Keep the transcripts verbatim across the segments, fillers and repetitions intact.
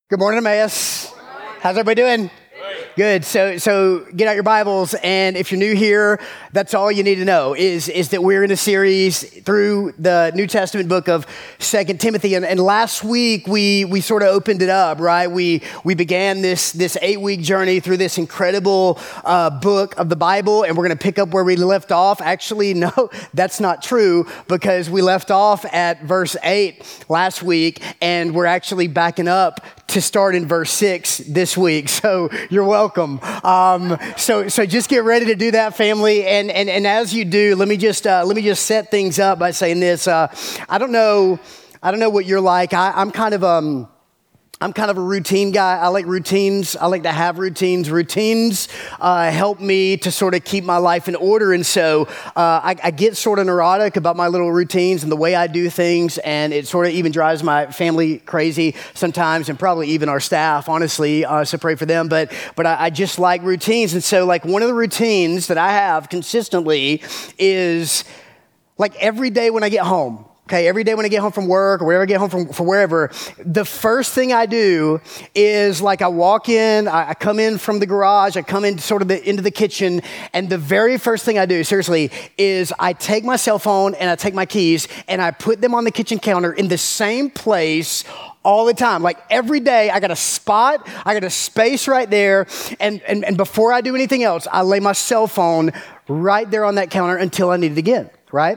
Good morning, Emmaus. How's everybody doing? Good. So, so get out your Bibles, and if you're new here, that's all you need to know is, is that we're in a series through the New Testament book of Second Timothy. And, and last week we we sort of opened it up, right? We we began this this eight week journey through this incredible uh, book of the Bible, and we're going to pick up where we left off. Actually, no, that's not true, because we left off at verse eight last week, and we're actually backing up to start in verse six this week. So you're welcome. Um, so so just get ready to do that, family. And and and as you do, let me just uh, let me just set things up by saying this. Uh, I don't know, I don't know what you're like. I, I'm kind of um. I'm kind of a routine guy. I like routines. I like to have routines. Routines uh, help me to sort of keep my life in order. And so uh, I, I get sort of neurotic about my little routines and the way I do things. And it sort of even drives my family crazy sometimes, and probably even our staff, honestly. Uh, so pray for them. But but I, I just like routines. And so like one of the routines that I have consistently is like every day when I get home. Okay, every day when I get home from work or wherever I get home from, from wherever, the first thing I do is like I walk in, I, I come in from the garage, I come in sort of the, into the kitchen, and the very first thing I do, seriously, is I take my cell phone and I take my keys and I put them on the kitchen counter in the same place all the time. Like every day, I got a spot, I got a space right there, and, and, and before I do anything else, I lay my cell phone right there on that counter until I need it again, right?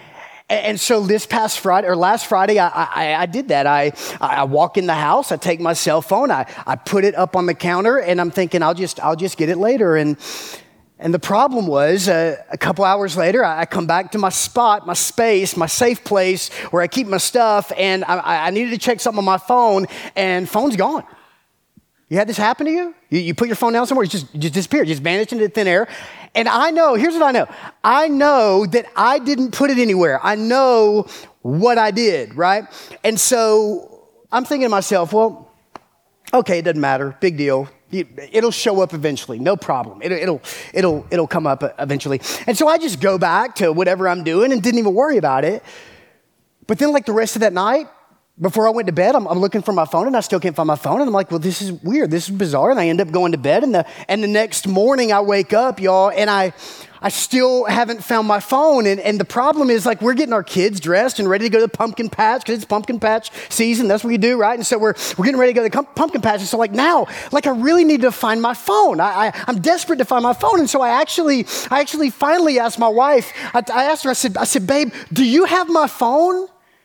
And so this past Friday, or last Friday, I, I, I did that. I, I walk in the house, I take my cell phone, I, I put it up on the counter, and I'm thinking, I'll just I'll just get it later. And and the problem was, uh, a couple hours later, I, I come back to my spot, my space, my safe place where I keep my stuff, and I, I needed to check something on my phone, and phone's gone. You had this happen to you? You, you put your phone down somewhere, it just, just disappeared, just vanished into thin air. And I know, here's what I know. I know that I didn't put it anywhere. I know what I did, right? And so I'm thinking to myself, well, okay, it doesn't matter, big deal. It'll show up eventually, no problem. It'll, it'll, it'll, it'll come up eventually. And so I just go back to whatever I'm doing and didn't even worry about it. But then like the rest of that night, before I went to bed, I'm, I'm looking for my phone, and I still can't find my phone. And I'm like, well, this is weird. This is bizarre. And I end up going to bed. And the and the next morning, I wake up, y'all, and I I still haven't found my phone. And, and the problem is, like, we're getting our kids dressed and ready to go to the pumpkin patch, because it's pumpkin patch season. That's what you do, right? And so we're we're getting ready to go to the pumpkin patch. And so, like, now, like, I really need to find my phone. I, I I'm desperate to find my phone. And so I actually I actually finally asked my wife. I, I asked her. I said I said, babe, do you have my phone?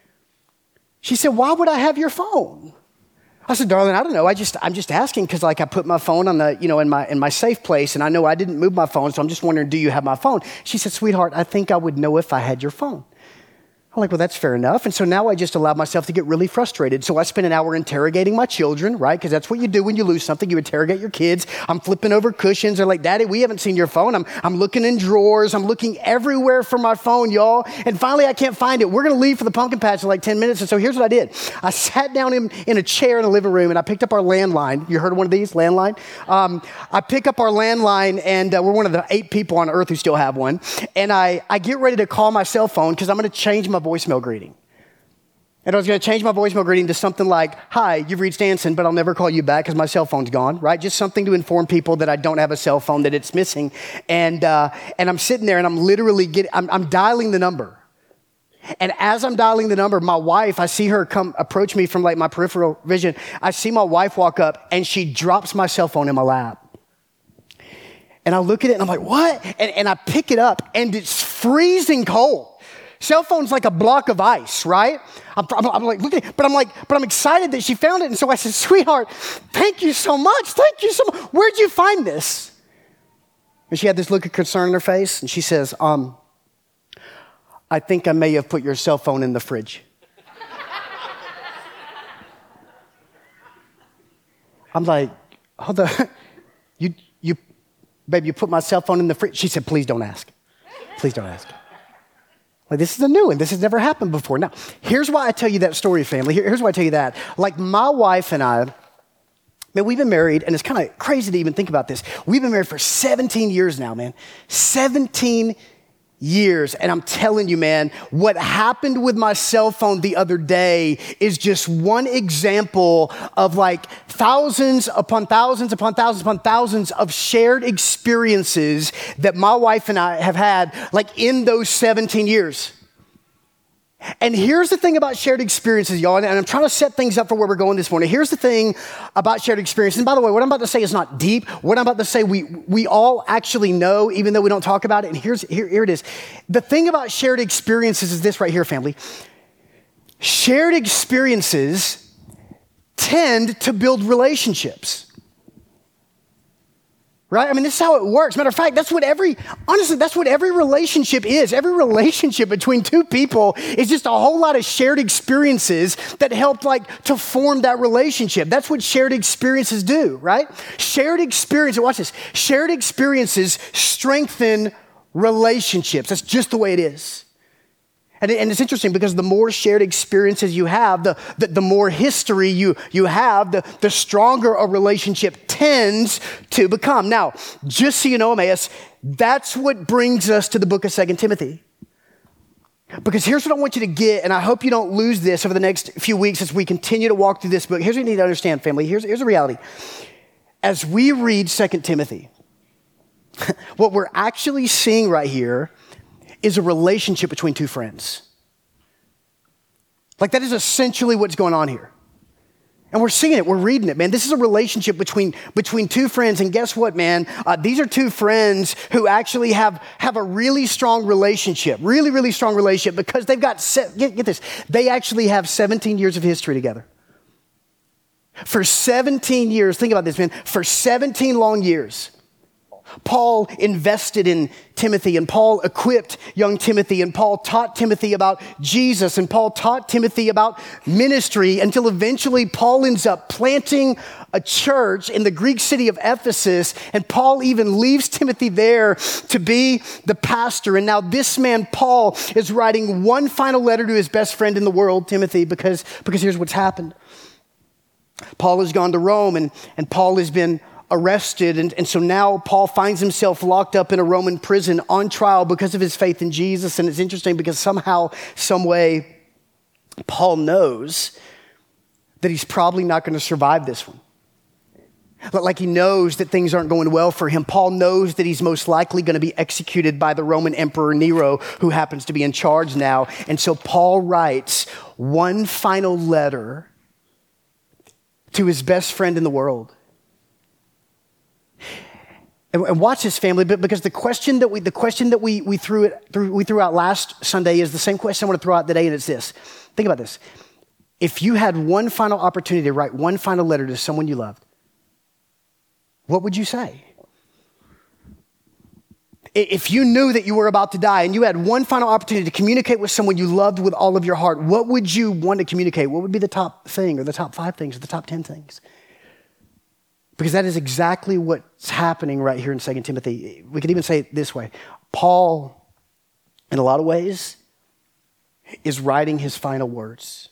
She said, why would I have your phone? I said, darling, I don't know. I just, I'm just asking because like I put my phone on the, you know, in my, in my safe place, and I know I didn't move my phone. So I'm just wondering, do you have my phone? She said, sweetheart, I think I would know if I had your phone. I'm like, well, that's fair enough. And so now I just allowed myself to get really frustrated. So I spent an hour interrogating my children, right? Because that's what you do when you lose something. You interrogate your kids. I'm flipping over cushions. They're like, Daddy, we haven't seen your phone. I'm, I'm looking in drawers. I'm looking everywhere for my phone, y'all. And finally, I can't find it. We're going to leave for the pumpkin patch in like ten minutes. And so here's what I did. I sat down in, in a chair in the living room, and I picked up our landline. You heard of one of these, landline? Um, I pick up our landline, and uh, we're one of the eight people on earth who still have one. And I, I get ready to call my cell phone because I'm going to change my voicemail greeting. And I was going to change my voicemail greeting to something like, hi, you've reached Anson, but I'll never call you back because my cell phone's gone, right? Just something to inform people that I don't have a cell phone, that it's missing. And uh, and I'm sitting there, and I'm literally getting, I'm, I'm dialing the number. And as I'm dialing the number, my wife, I see her come approach me from like my peripheral vision. I see my wife walk up, and she drops my cell phone in my lap. And I look at it, and I'm like, what? And, and I pick it up, and it's freezing cold. Cell phone's like a block of ice, right? I'm, I'm, I'm like, look at it, but I'm like, but I'm excited that she found it. And so I said, sweetheart, thank you so much. Thank you so much. Where'd you find this? And she had this look of concern in her face. And she says, um, I think I may have put your cell phone in the fridge. I'm like, hold on. You, you, babe, you put my cell phone in the fridge? She said, please don't ask. Please don't ask. Like, this is a new one. This has never happened before. Now, here's why I tell you that story, family. Here, here's why I tell you that. Like, my wife and I, man, we've been married, and it's kind of crazy to even think about this. We've been married for seventeen years now, man. seventeen years. And I'm telling you, man, what happened with my cell phone the other day is just one example of like thousands upon thousands upon thousands upon thousands of shared experiences that my wife and I have had like in those seventeen years. And here's the thing about shared experiences, y'all, and I'm trying to set things up for where we're going this morning. Here's the thing about shared experiences. And by the way, what I'm about to say is not deep. What I'm about to say, we we all actually know, even though we don't talk about it. And here's here, here it is. The thing about shared experiences is this right here, family. Shared experiences tend to build relationships. Right? I mean, this is how it works. Matter of fact, that's what every, honestly, that's what every relationship is. Every relationship between two people is just a whole lot of shared experiences that help like to form that relationship. That's what shared experiences do, right? Shared experiences, watch this. Shared experiences strengthen relationships. That's just the way it is. And, and it's interesting because the more shared experiences you have, the, the, the more history you, you have, the, the stronger a relationship tends to become. Now, just so you know, Emmaus, that's what brings us to the book of Second Timothy. Because here's what I want you to get, and I hope you don't lose this over the next few weeks as we continue to walk through this book. Here's what you need to understand, family. Here's, here's the reality. As we read Second Timothy, what we're actually seeing right here is a relationship between two friends. Like that is essentially what's going on here. And we're seeing it, we're reading it, man. This is a relationship between, between two friends. And guess what, man? Uh, these are two friends who actually have, have a really strong relationship, really, really strong relationship because they've got, se- get, get this, they actually have seventeen years of history together. For seventeen years, think about this, man, for seventeen long years, Paul invested in Timothy, and Paul equipped young Timothy, and Paul taught Timothy about Jesus, and Paul taught Timothy about ministry until eventually Paul ends up planting a church in the Greek city of Ephesus, and Paul even leaves Timothy there to be the pastor. And now this man, Paul, is writing one final letter to his best friend in the world, Timothy, because, because here's what's happened. Paul has gone to Rome, and, and Paul has been arrested. And, and so now Paul finds himself locked up in a Roman prison on trial because of his faith in Jesus. And it's interesting because somehow, some way, Paul knows that he's probably not going to survive this one. Like he knows that things aren't going well for him. Paul knows that he's most likely going to be executed by the Roman Emperor Nero, who happens to be in charge now. And so Paul writes one final letter to his best friend in the world. And watch this, family, but because the question that we the question that we we threw it through we threw out last Sunday is the same question I want to throw out today, and it's this. Think about this. If you had one final opportunity to write one final letter to someone you loved, what would you say? If you knew that you were about to die and you had one final opportunity to communicate with someone you loved with all of your heart, what would you want to communicate? What would be the top thing or the top five things or the top ten things? Because that is exactly what's happening right here in Second Timothy. We could even say it this way. Paul, in a lot of ways, is writing his final words.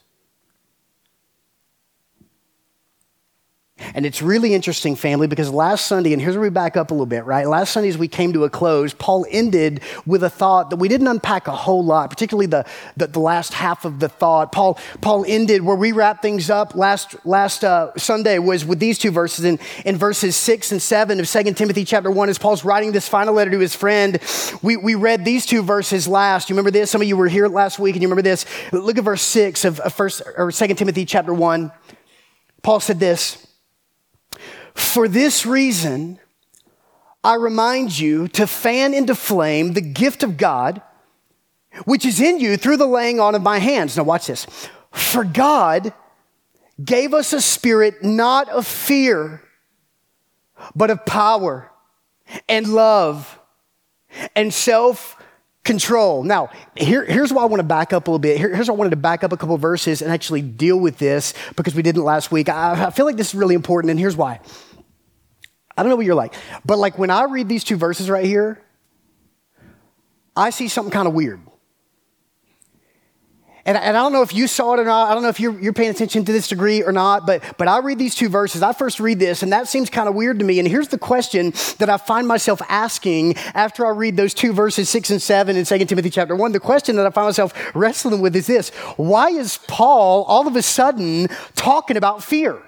And it's really interesting, family, because last Sunday, and here's where we back up a little bit, right? Last Sunday, as we came to a close, Paul ended with a thought that we didn't unpack a whole lot, particularly the, the, the last half of the thought. Paul Paul ended where we wrapped things up last last uh, Sunday was with these two verses in, in verses six and seven of Second Timothy chapter one, as Paul's writing this final letter to his friend. We, we read these two verses last. You remember this? Some of you were here last week and you remember this. Look at verse six of, of first or Second Timothy chapter one. Paul said this. For this reason, I remind you to fan into flame the gift of God, which is in you through the laying on of my hands. Now watch this. For God gave us a spirit not of fear, but of power and love and self-control. Now, here, here's why I want to back up a little bit. Here, here's why I wanted to back up a couple of verses and actually deal with this because we didn't last week. I, I feel like this is really important, and here's why. I don't know what you're like, but like when I read these two verses right here, I see something kind of weird. And, and I don't know if you saw it or not. I don't know if you're, you're paying attention to this degree or not, but, but I read these two verses. I first read this, and that seems kind of weird to me. And here's the question that I find myself asking after I read those two verses, six and seven in Second Timothy chapter one. The question that I find myself wrestling with is this: why is Paul all of a sudden talking about fear?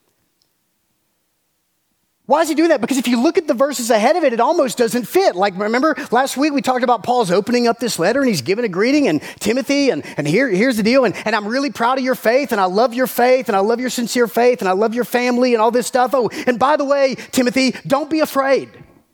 Why is he doing that? Because if you look at the verses ahead of it, it almost doesn't fit. Like, remember last week we talked about Paul's opening up this letter and he's giving a greeting, and Timothy, and, and here, here's the deal. And, and I'm really proud of your faith, and I love your faith, and I love your sincere faith, and I love your family and all this stuff. Oh, and by the way, Timothy, don't be afraid.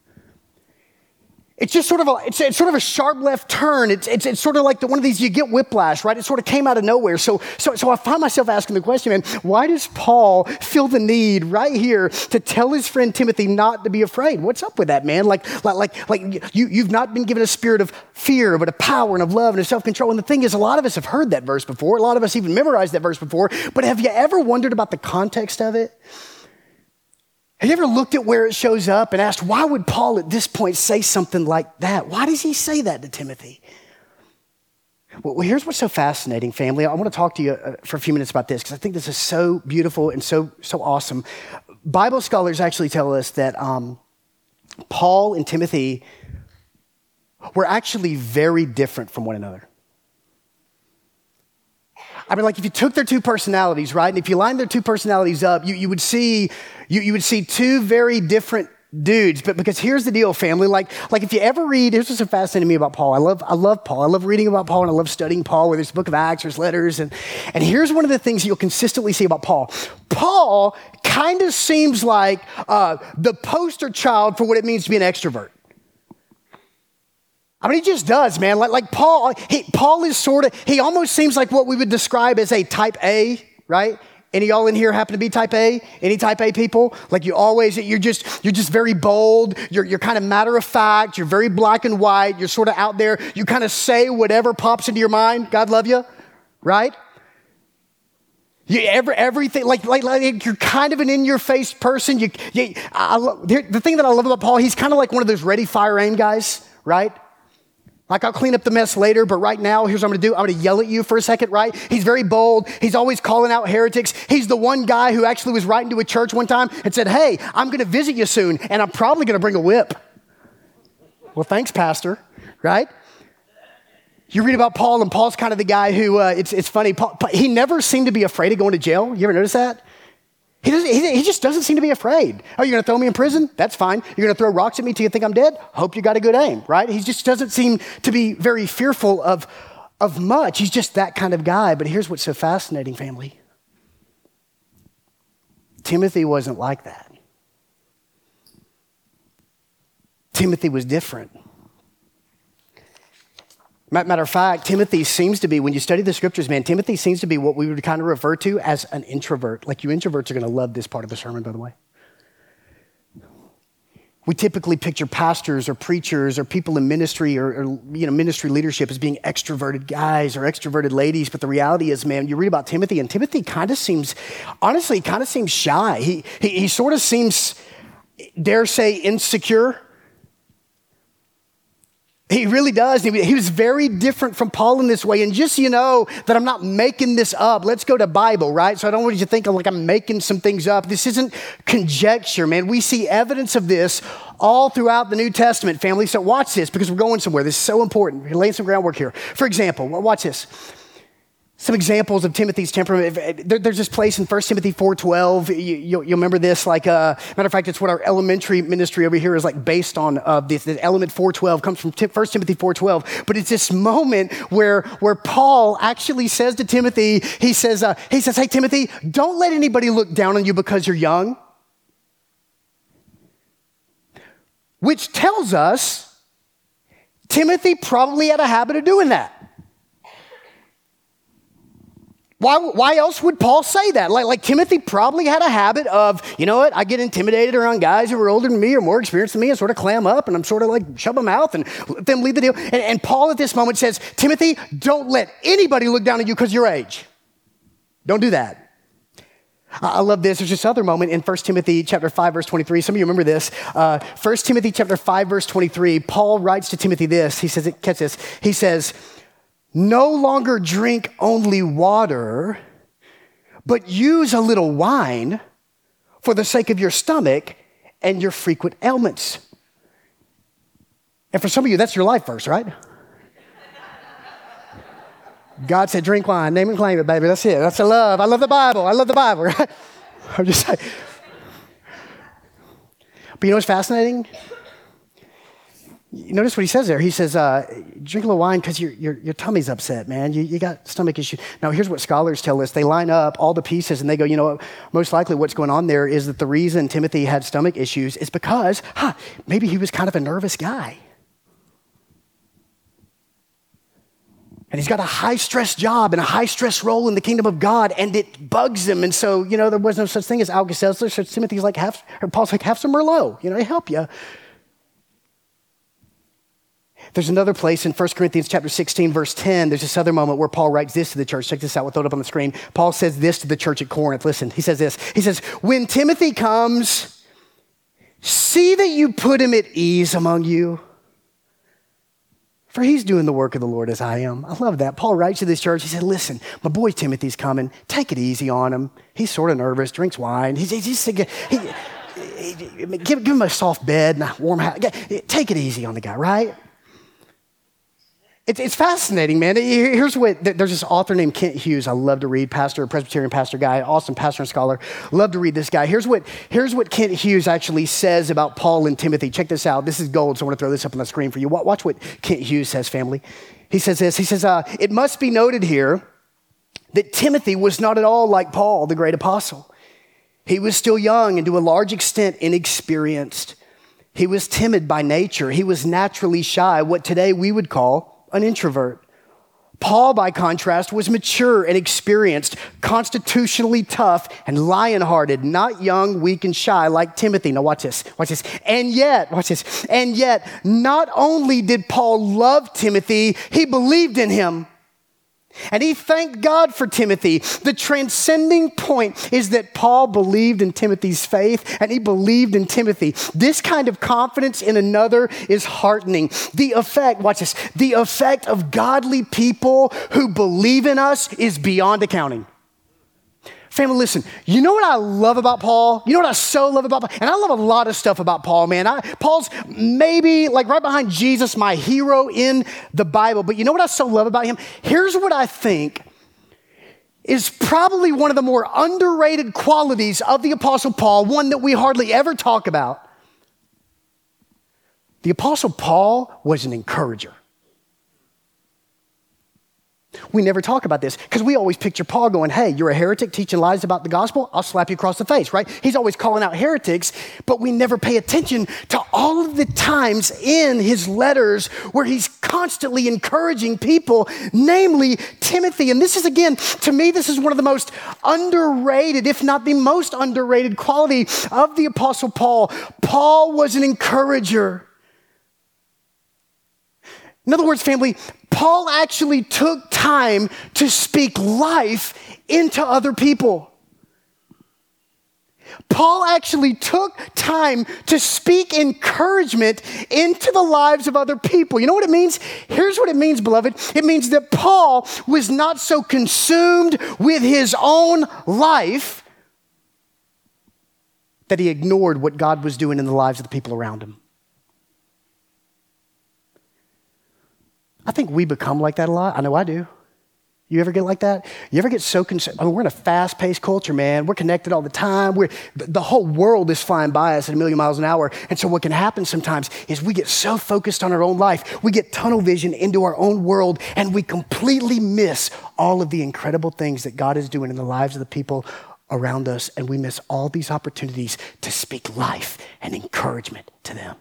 It's just sort of a, it's, it's sort of a sharp left turn. It's, it's, it's sort of like the, one of these, you get whiplash, right? It sort of came out of nowhere. So, so, so I find myself asking the question, man, why does Paul feel the need right here to tell his friend Timothy not to be afraid? What's up with that, man? Like, like, like, like you, you've not been given a spirit of fear, but of power and of love and of self-control. And the thing is, a lot of us have heard that verse before. A lot of us even memorized that verse before. But have you ever wondered about the context of it? Have you ever looked at where it shows up and asked, why would Paul at this point say something like that? Why does he say that to Timothy? Well, here's what's so fascinating, family. I want to talk to you for a few minutes about this because I think this is so beautiful and so, so awesome. Bible scholars actually tell us that um, Paul and Timothy were actually very different from one another. I mean, like if you took their two personalities, right, and if you lined their two personalities up, you, you would see you, you would see two very different dudes. But because here's the deal, family, like, like if you ever read, here's what's so fascinating to me about Paul. I love, I love Paul. I love reading about Paul, and I love studying Paul, whether it's the book of Acts or his letters. And, and here's one of the things you'll consistently see about Paul. Paul kind of seems like uh, the poster child for what it means to be an extrovert. I mean, he just does, man. Like, like Paul, he, Paul is sort of, he almost seems like what we would describe as a type A, right? Any of y'all in here happen to be type A? Any type A people? Like you always, you're just, you're just very bold. You're, you're kind of matter of fact. You're very black and white. You're sort of out there. You kind of say whatever pops into your mind. God love you, right? You ever, everything, like, like, like you're kind of an in-your-face person. You, you, I, the thing that I love about Paul, he's kind of like one of those ready, fire, aim guys, right? Like, I'll clean up the mess later, but right now, here's what I'm going to do. I'm going to yell at you for a second, right? He's very bold. He's always calling out heretics. He's the one guy who actually was writing to a church one time and said, hey, I'm going to visit you soon, and I'm probably going to bring a whip. Well, thanks, Pastor, right? You read about Paul, and Paul's kind of the guy who, uh, it's, it's funny, Paul, he never seemed to be afraid of going to jail. You ever notice that? He, doesn't, he, he just doesn't seem to be afraid. Oh, you're going to throw me in prison? That's fine. You're going to throw rocks at me till you think I'm dead? Hope you got a good aim, right? He just doesn't seem to be very fearful of, of much. He's just that kind of guy. But here's what's so fascinating, family. Timothy wasn't like that. Timothy was different. Matter of fact, Timothy seems to be, when you study the scriptures, man, Timothy seems to be what we would kind of refer to as an introvert. Like you introverts are going to love this part of the sermon, by the way. We typically picture pastors or preachers or people in ministry or, or you know ministry leadership as being extroverted guys or extroverted ladies. But the reality is, man, you read about Timothy, and Timothy kind of seems, honestly, kind of seems shy. He, he, he sort of seems, dare say, insecure. He really does. He was very different from Paul in this way. And just so you know that I'm not making this up, let's go to Bible, right? So I don't want you to think like I'm making some things up. This isn't conjecture, man. We see evidence of this all throughout the New Testament, family. So watch this because we're going somewhere. This is so important. We're laying some groundwork here. For example, watch this. Some examples of Timothy's temperament. There's this place in First Timothy four twelve. You, you'll, you'll remember this. Like, uh, matter of fact, it's what our elementary ministry over here is like based on. Uh, this, this element four twelve comes from First Timothy four twelve. But it's this moment where where Paul actually says to Timothy, he says, uh, he says, "Hey Timothy, don't let anybody look down on you because you're young." Which tells us Timothy probably had a habit of doing that. Why, why else would Paul say that? Like, like Timothy probably had a habit of, you know what, I get intimidated around guys who are older than me or more experienced than me and sort of clam up and I'm sort of like shove them out and let them lead the deal. And, and Paul at this moment says, Timothy, don't let anybody look down on you because of your age. Don't do that. I love this. There's this other moment in First Timothy chapter five, verse twenty-three. Some of you remember this. Uh, First Timothy chapter five, verse twenty-three, Paul writes to Timothy this. He says, catch this. He says, no longer drink only water, but use a little wine for the sake of your stomach and your frequent ailments. And for some of you, that's your life verse, right? God said, drink wine, name and claim it, baby. That's it. That's the love. I love the Bible. I love the Bible, right? I'm just saying. But you know what's fascinating? You notice what he says there. He says, uh, drink a little wine because your, your, your tummy's upset, man. You, you got stomach issues. Now, here's what scholars tell us. They line up all the pieces and they go, you know, most likely what's going on there is that the reason Timothy had stomach issues is because, huh, maybe he was kind of a nervous guy. And he's got a high-stress job and a high-stress role in the kingdom of God, and it bugs him. And so, you know, there was no such thing as Alka-Seltzer. So Timothy's like, have, or Paul's like, have some Merlot. You know, to help you. There's another place in First Corinthians chapter sixteen, verse ten. There's this other moment where Paul writes this to the church. Check this out. We'll throw it up on the screen. Paul says this to the church at Corinth. Listen, he says this. He says, when Timothy comes, see that you put him at ease among you, for he's doing the work of the Lord as I am. I love that. Paul writes to this church. He said, listen, my boy Timothy's coming. Take it easy on him. He's sort of nervous, drinks wine. He's, he's just, he, he, he, give, give him a soft bed and a warm house. Take it easy on the guy, right? It's, it's fascinating, man. Here's what, there's this author named Kent Hughes. I love to read, pastor, Presbyterian pastor guy, awesome pastor and scholar. Love to read this guy. Here's what, here's what Kent Hughes actually says about Paul and Timothy. Check this out. This is gold, so I want to throw this up on the screen for you. Watch what Kent Hughes says, family. He says this. He says, uh, it must be noted here that Timothy was not at all like Paul, the great apostle. He was still young and to a large extent inexperienced. He was timid by nature. He was naturally shy, what today we would call an introvert. Paul, by contrast, was mature and experienced, constitutionally tough and lion-hearted, not young, weak, and shy like Timothy. Now watch this, watch this. And yet, watch this, and yet, not only did Paul love Timothy, he believed in him. And he thanked God for Timothy. The transcending point is that Paul believed in Timothy's faith and he believed in Timothy. This kind of confidence in another is heartening. The effect, watch this, the effect of godly people who believe in us is beyond accounting. Family, listen, you know what I love about Paul? You know what I so love about Paul? And I love a lot of stuff about Paul, man. I, Paul's maybe like right behind Jesus, my hero in the Bible. But you know what I so love about him? Here's what I think is probably one of the more underrated qualities of the Apostle Paul, one that we hardly ever talk about. The Apostle Paul was an encourager. We never talk about this because we always picture Paul going, hey, you're a heretic teaching lies about the gospel, I'll slap you across the face, right? He's always calling out heretics, but we never pay attention to all of the times in his letters where he's constantly encouraging people, namely Timothy. And this is, again, to me, this is one of the most underrated, if not the most underrated quality of the Apostle Paul. Paul was an encourager. In other words, family, Paul actually took time to speak life into other people. Paul actually took time to speak encouragement into the lives of other people. You know what it means? Here's what it means, beloved. It means that Paul was not so consumed with his own life that he ignored what God was doing in the lives of the people around him. I think we become like that a lot. I know I do. You ever get like that? You ever get so concerned? I mean, we're in a fast-paced culture, man. We're connected all the time. We're, the whole world is flying by us at a million miles an hour. And so what can happen sometimes is we get so focused on our own life. We get tunnel vision into our own world, and we completely miss all of the incredible things that God is doing in the lives of the people around us. And we miss all these opportunities to speak life and encouragement to them.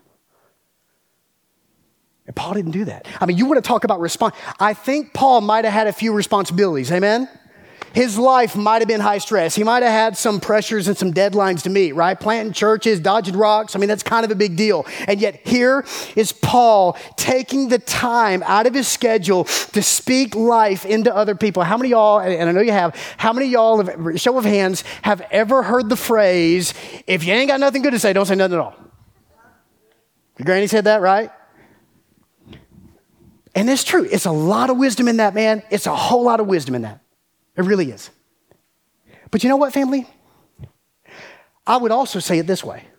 And Paul didn't do that. I mean, you want to talk about response. I think Paul might have had a few responsibilities. Amen? His life might have been high stress. He might have had some pressures and some deadlines to meet, right? Planting churches, dodging rocks. I mean, that's kind of a big deal. And yet here is Paul taking the time out of his schedule to speak life into other people. How many of y'all, and I know you have, how many of y'all, have, show of hands, have ever heard the phrase, if you ain't got nothing good to say, don't say nothing at all? Your granny said that, right? And it's true. It's a lot of wisdom in that, man. It's a whole lot of wisdom in that. It really is. But you know what, family? I would also say it this way.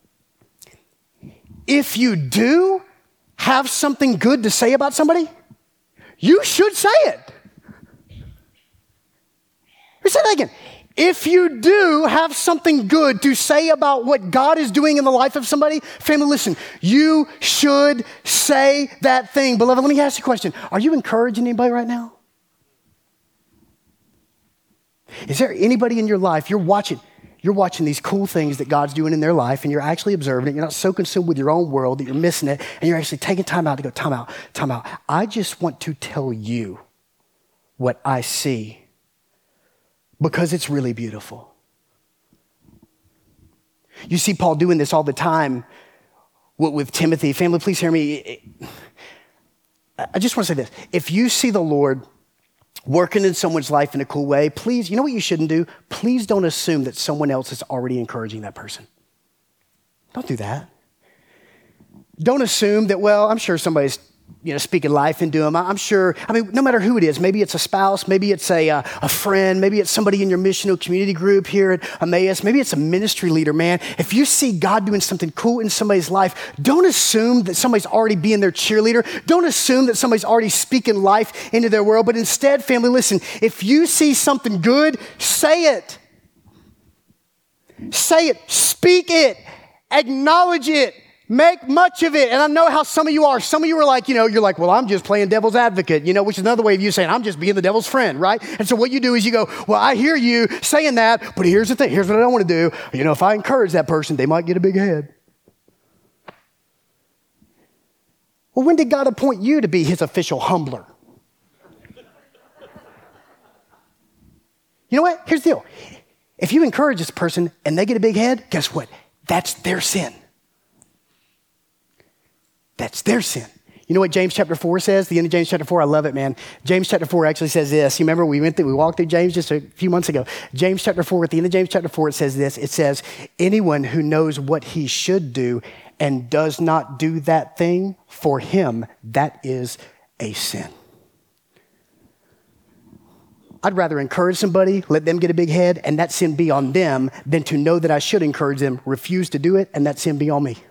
If you do have something good to say about somebody, you should say it. Let me say that again. If you do have something good to say about what God is doing in the life of somebody, family, listen, you should say that thing. Beloved, let me ask you a question. Are you encouraging anybody right now? Is there anybody in your life, you're watching, you're watching these cool things that God's doing in their life and you're actually observing it. You're not so consumed with your own world that you're missing it and you're actually taking time out to go, time out, time out. I just want to tell you what I see because it's really beautiful. You see Paul doing this all the time with, with Timothy. Family, please hear me. I just want to say this. If you see the Lord working in someone's life in a cool way, please, you know what you shouldn't do? Please don't assume that someone else is already encouraging that person. Don't do that. Don't assume that, well, I'm sure somebody's, you know, speaking life into them. I'm sure, I mean, no matter who it is, maybe it's a spouse, maybe it's a, uh, a friend, maybe it's somebody in your missional community group here at Emmaus, maybe it's a ministry leader, man. If you see God doing something cool in somebody's life, don't assume that somebody's already being their cheerleader. Don't assume that somebody's already speaking life into their world, but instead, family, listen, if you see something good, say it. Say it, speak it, acknowledge it. Make much of it. And I know how some of you are. Some of you are like, you know, you're like, well, I'm just playing devil's advocate, you know, which is another way of you saying, I'm just being the devil's friend, right? And so what you do is you go, well, I hear you saying that, but here's the thing. Here's what I don't want to do. You know, if I encourage that person, they might get a big head. Well, when did God appoint you to be his official humbler? You know what? Here's the deal. If you encourage this person and they get a big head, guess what? That's their sin. That's their sin. You know what James chapter four says? The end of James chapter four, I love it, man. James chapter four actually says this. You remember we went through, we walked through James just a few months ago. James chapter four, at the end of James chapter four, it says this. It says, anyone who knows what he should do and does not do that thing, for him, that is a sin. I'd rather encourage somebody, let them get a big head, and that sin be on them, than to know that I should encourage them, refuse to do it, and that sin be on me.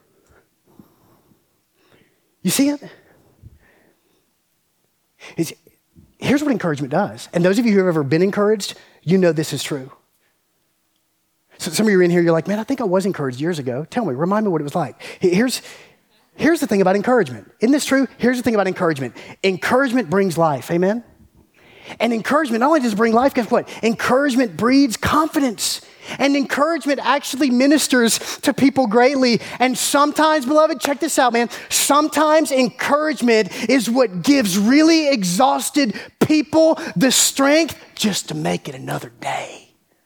You see it? It's, here's what encouragement does. And those of you who have ever been encouraged, you know this is true. So some of you are in here, you're like, man, I think I was encouraged years ago. Tell me, remind me what it was like. Here's, here's the thing about encouragement. Isn't this true? Here's the thing about encouragement. Encouragement brings life, amen? And encouragement not only does it bring life, guess what? Encouragement breeds confidence. And encouragement actually ministers to people greatly. And sometimes, beloved, check this out, man. Sometimes encouragement is what gives really exhausted people the strength just to make it another day.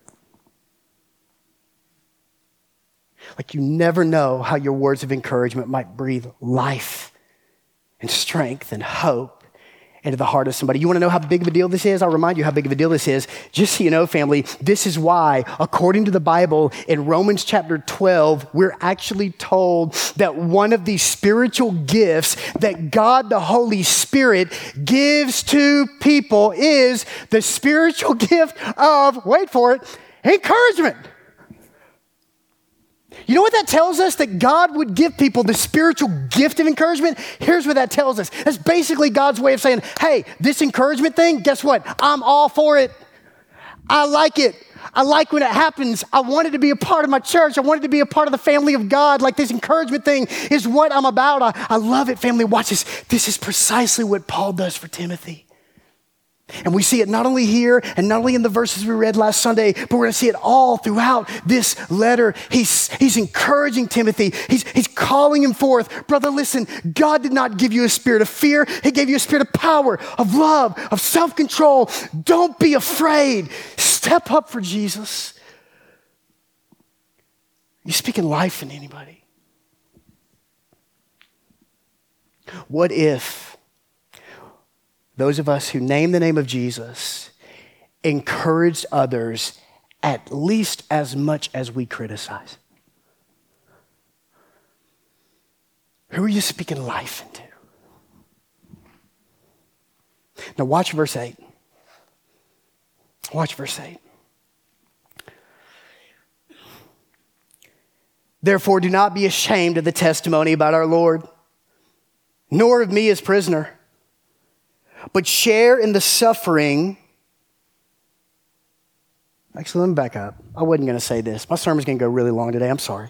Like you never know how your words of encouragement might breathe life and strength and hope into the heart of somebody. You want to know how big of a deal this is? I'll remind you how big of a deal this is. Just so you know, family, this is why, according to the Bible, in Romans chapter twelve, we're actually told that one of the spiritual gifts that God, the Holy Spirit, gives to people is the spiritual gift of, wait for it, encouragement. You know what that tells us? That God would give people the spiritual gift of encouragement? Here's what that tells us. That's basically God's way of saying, hey, this encouragement thing, guess what? I'm all for it. I like it. I like when it happens. I wanted to be a part of my church. I wanted to be a part of the family of God. Like this encouragement thing is what I'm about. I, I love it, family. Watch this. This is precisely what Paul does for Timothy. And we see it not only here and not only in the verses we read last Sunday, but we're going to see it all throughout this letter. He's, he's encouraging Timothy. He's, he's calling him forth. Brother, listen, God did not give you a spirit of fear. He gave you a spirit of power, of love, of self-control. Don't be afraid. Step up for Jesus. You speaking life in anybody? What if those of us who name the name of Jesus encouraged others at least as much as we criticize? Who are you speaking life into? Now watch verse eight. Watch verse eight. Therefore, do not be ashamed of the testimony about our Lord, nor of me as prisoner, but share in the suffering. Actually, let me back up. I wasn't going to say this. My sermon's going to go really long today. I'm sorry.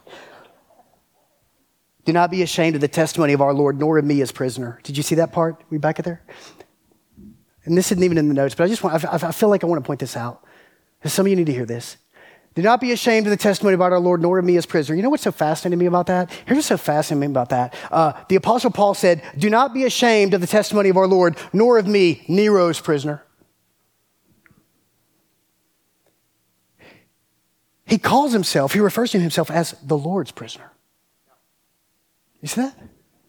Do not be ashamed of the testimony of our Lord, nor of me as prisoner. Did you see that part? We back it there? And this isn't even in the notes, but I just want, I I feel like I want to point this out. Because some of you need to hear this. Do not be ashamed of the testimony about our Lord, nor of me as prisoner. You know what's so fascinating to me about that? Here's what's so fascinating to me about that. Uh, the Apostle Paul said, do not be ashamed of the testimony of our Lord, nor of me, Nero's prisoner. He calls himself, he refers to himself as the Lord's prisoner. You see that?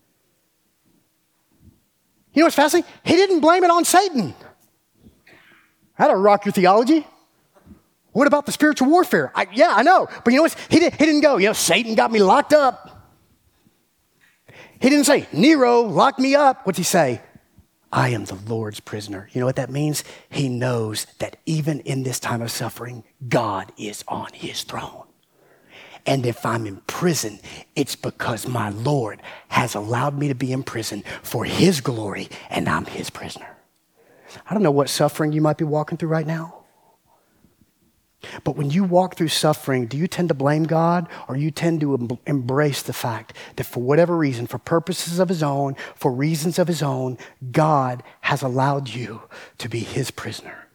You know what's fascinating? He didn't blame it on Satan. That'll rock your theology. What about the spiritual warfare? I, yeah, I know. But you know what? He, did, he didn't go, you know, Satan got me locked up. He didn't say, Nero locked me up. What'd he say? I am the Lord's prisoner. You know what that means? He knows that even in this time of suffering, God is on his throne. And if I'm in prison, it's because my Lord has allowed me to be in prison for his glory, and I'm his prisoner. I don't know what suffering you might be walking through right now. But when you walk through suffering, do you tend to blame God, or you tend to em- embrace the fact that for whatever reason, for purposes of his own, for reasons of his own, God has allowed you to be his prisoner?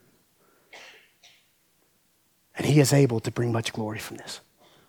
And he is able to bring much glory from this.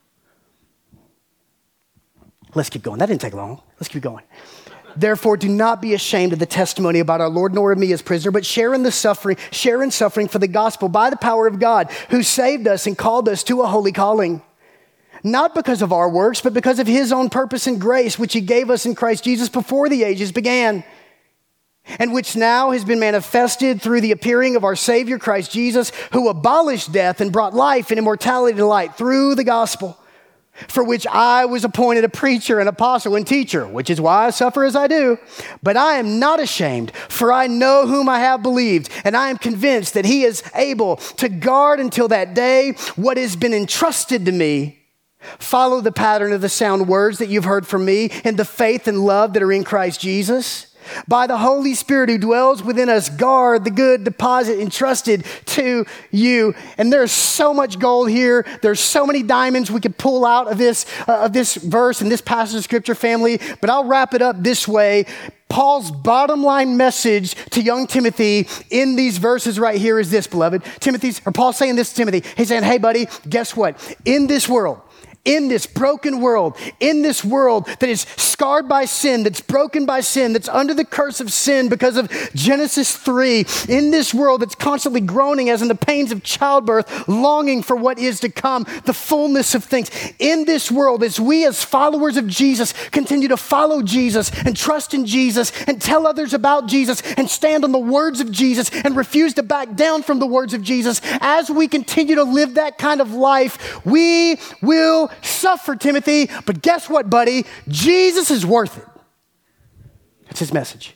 Let's keep going. That didn't take long. Let's keep going. Therefore, do not be ashamed of the testimony about our Lord, nor of me as prisoner, but share in the suffering, share in suffering for the gospel by the power of God, who saved us and called us to a holy calling. Not because of our works, but because of his own purpose and grace, which he gave us in Christ Jesus before the ages began, and which now has been manifested through the appearing of our Savior Christ Jesus, who abolished death and brought life and immortality to light through the gospel, for which I was appointed a preacher, an apostle, and teacher, which is why I suffer as I do. But I am not ashamed, for I know whom I have believed, and I am convinced that he is able to guard until that day what has been entrusted to me. Follow the pattern of the sound words that you've heard from me in the faith and love that are in Christ Jesus. By the Holy Spirit who dwells within us, guard the good deposit entrusted to you. And there's so much gold here. There's so many diamonds we could pull out of this, uh, of this verse and this passage of scripture, family. But I'll wrap it up this way. Paul's bottom line message to young Timothy in these verses right here is this, beloved. Timothy's, or Paul's saying this to Timothy. He's saying, hey, buddy, guess what? In this world, in this broken world, in this world that is scarred by sin, that's broken by sin, that's under the curse of sin because of Genesis three, in this world that's constantly groaning as in the pains of childbirth, longing for what is to come, the fullness of things. In this world, as we as followers of Jesus continue to follow Jesus and trust in Jesus and tell others about Jesus and stand on the words of Jesus and refuse to back down from the words of Jesus, as we continue to live that kind of life, we will suffer, Timothy, but guess what, buddy? Jesus is worth it. That's his message.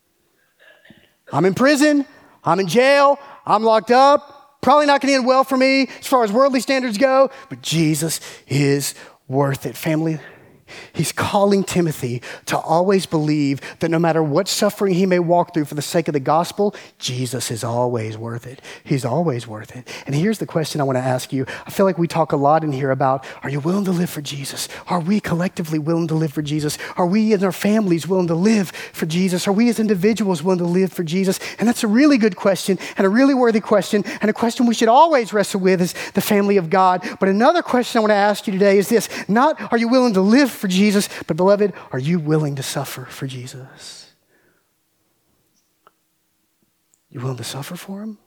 I'm in prison. I'm in jail. I'm locked up. Probably not going to end well for me as far as worldly standards go, but Jesus is worth it, family. He's calling Timothy to always believe that no matter what suffering he may walk through for the sake of the gospel, Jesus is always worth it. He's always worth it. And here's the question I want to ask you. I feel like we talk a lot in here about, are you willing to live for Jesus? Are we collectively willing to live for Jesus? Are we as our families willing to live for Jesus? Are we as individuals willing to live for Jesus? And that's a really good question and a really worthy question, and a question we should always wrestle with as the family of God. But another question I want to ask you today is this: not are you willing to live for Jesus, but beloved, are you willing to suffer for Jesus? You willing to suffer for him?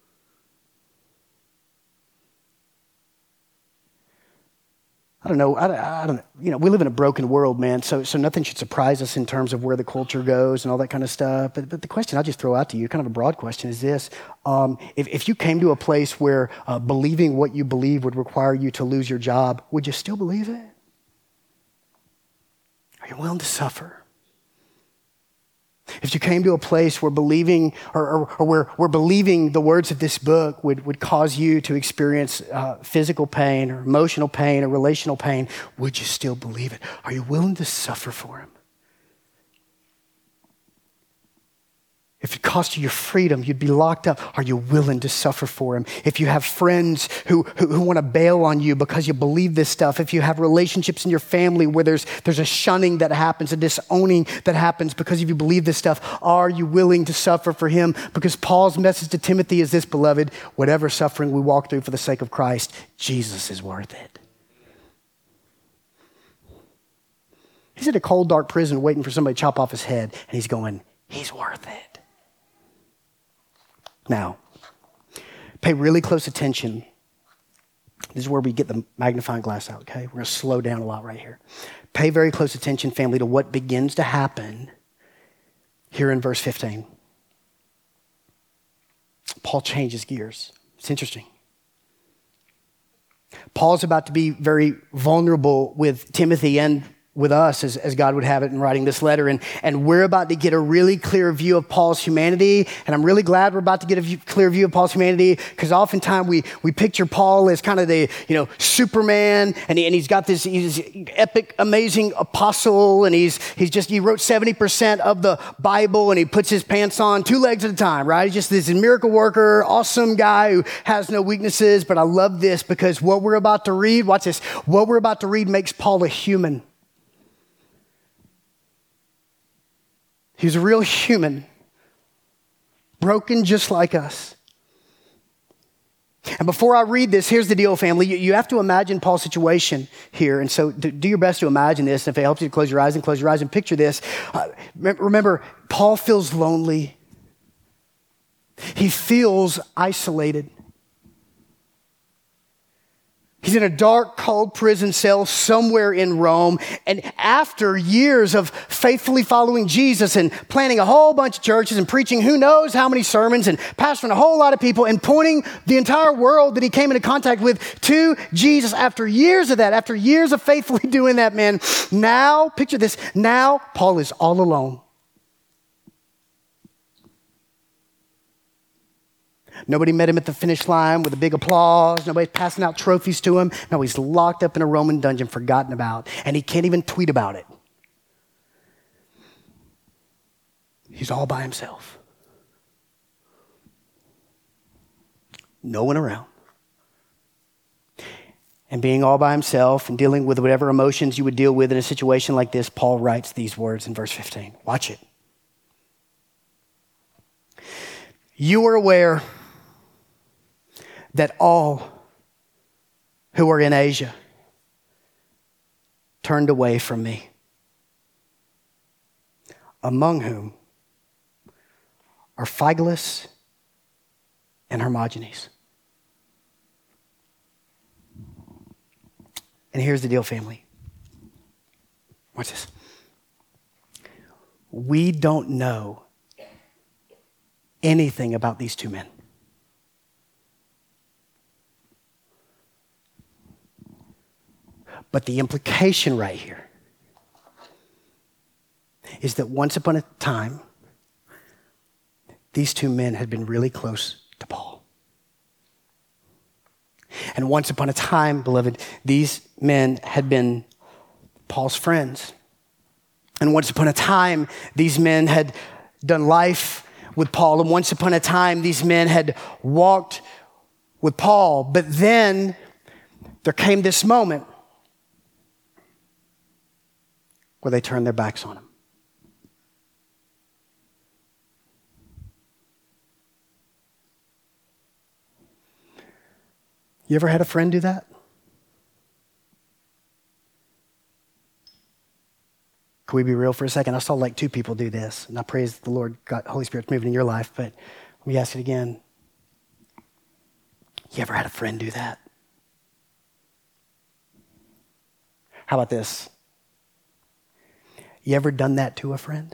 I don't know. I, I don't. You know, we live in a broken world, man. So, so nothing should surprise us in terms of where the culture goes and all that kind of stuff. But, but the question I'll just throw out to you, kind of a broad question, is this: um, if, if you came to a place where uh, believing what you believe would require you to lose your job, would you still believe it? Are you willing to suffer? If you came to a place where believing or, or, or where, where believing the words of this book would, would cause you to experience uh, physical pain or emotional pain or relational pain, would you still believe it? Are you willing to suffer for him? If it cost you your freedom, you'd be locked up. Are you willing to suffer for him? If you have friends who, who, who want to bail on you because you believe this stuff, if you have relationships in your family where there's, there's a shunning that happens, a disowning that happens because if you believe this stuff, are you willing to suffer for him? Because Paul's message to Timothy is this, beloved, whatever suffering we walk through for the sake of Christ, Jesus is worth it. He's in a cold, dark prison waiting for somebody to chop off his head, and he's going, he's worth it. Now, pay really close attention. This is where we get the magnifying glass out, okay? We're going to slow down a lot right here. Pay very close attention, family, to what begins to happen here in verse fifteen. Paul changes gears. It's interesting. Paul's about to be very vulnerable with Timothy and with us as, as God would have it in writing this letter. And, and we're about to get a really clear view of Paul's humanity. And I'm really glad we're about to get a view, clear view of Paul's humanity because oftentimes we, we picture Paul as kind of the, you know, Superman and, he, and he's got this he's epic, amazing apostle and he's, he's just, he wrote seventy percent of the Bible and he puts his pants on two legs at a time, right? He's just this miracle worker, awesome guy who has no weaknesses. But I love this because what we're about to read, watch this, what we're about to read makes Paul a human. He's a real human, broken just like us. And before I read this, here's the deal, family. You, you have to imagine Paul's situation here. And so do, do your best to imagine this. And if it helps you to close your eyes and close your eyes and picture this. Uh, remember, Paul feels lonely. He feels isolated. He's in a dark, cold prison cell somewhere in Rome. And after years of faithfully following Jesus and planting a whole bunch of churches and preaching who knows how many sermons and pastoring a whole lot of people and pointing the entire world that he came into contact with to Jesus, after years of that, after years of faithfully doing that, man, now, picture this, now Paul is all alone. Nobody met him at the finish line with a big applause. Nobody's passing out trophies to him. No, he's locked up in a Roman dungeon, forgotten about, and he can't even tweet about it. He's all by himself. No one around. And being all by himself and dealing with whatever emotions you would deal with in a situation like this, Paul writes these words in verse fifteen. Watch it. You are aware that all who are in Asia turned away from me, among whom are Phygelus and Hermogenes. And here's the deal, family. Watch this. We don't know anything about these two men. But the implication right here is that once upon a time, these two men had been really close to Paul. And once upon a time, beloved, these men had been Paul's friends. And once upon a time, these men had done life with Paul. And once upon a time, these men had walked with Paul. But then there came this moment where they turned their backs on him. You ever had a friend do that? Can we be real for a second? I saw like two people do this, and I praise the Lord, God, Holy Spirit's moving in your life, but let me ask it again. You ever had a friend do that? How about this? You ever done that to a friend?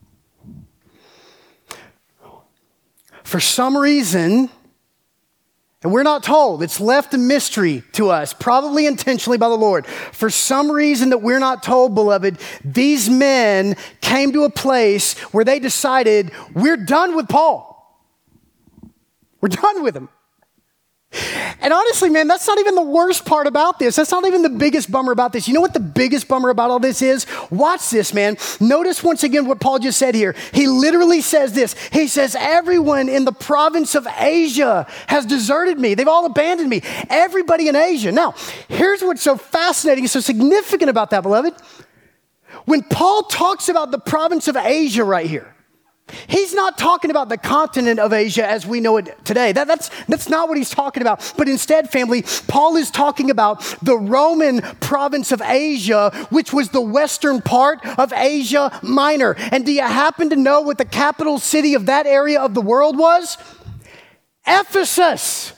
For some reason, And we're not told. It's left a mystery to us, probably intentionally by the Lord. For some reason that we're not told, beloved, these men came to a place where they decided, we're done with Paul. We're done with him. And honestly, man, that's not even the worst part about this. That's not even the biggest bummer about this. You know what the biggest bummer about all this is? Watch this, man. Notice once again what Paul just said here. He literally says this. He says, everyone in the province of Asia has deserted me. They've all abandoned me. Everybody in Asia. Now, here's what's so fascinating and so significant about that, beloved. When Paul talks about the province of Asia right here, he's not talking about the continent of Asia as we know it today. That, that's, that's not what he's talking about. But instead, family, Paul is talking about the Roman province of Asia, which was the western part of Asia Minor. And do you happen to know what the capital city of that area of the world was? Ephesus.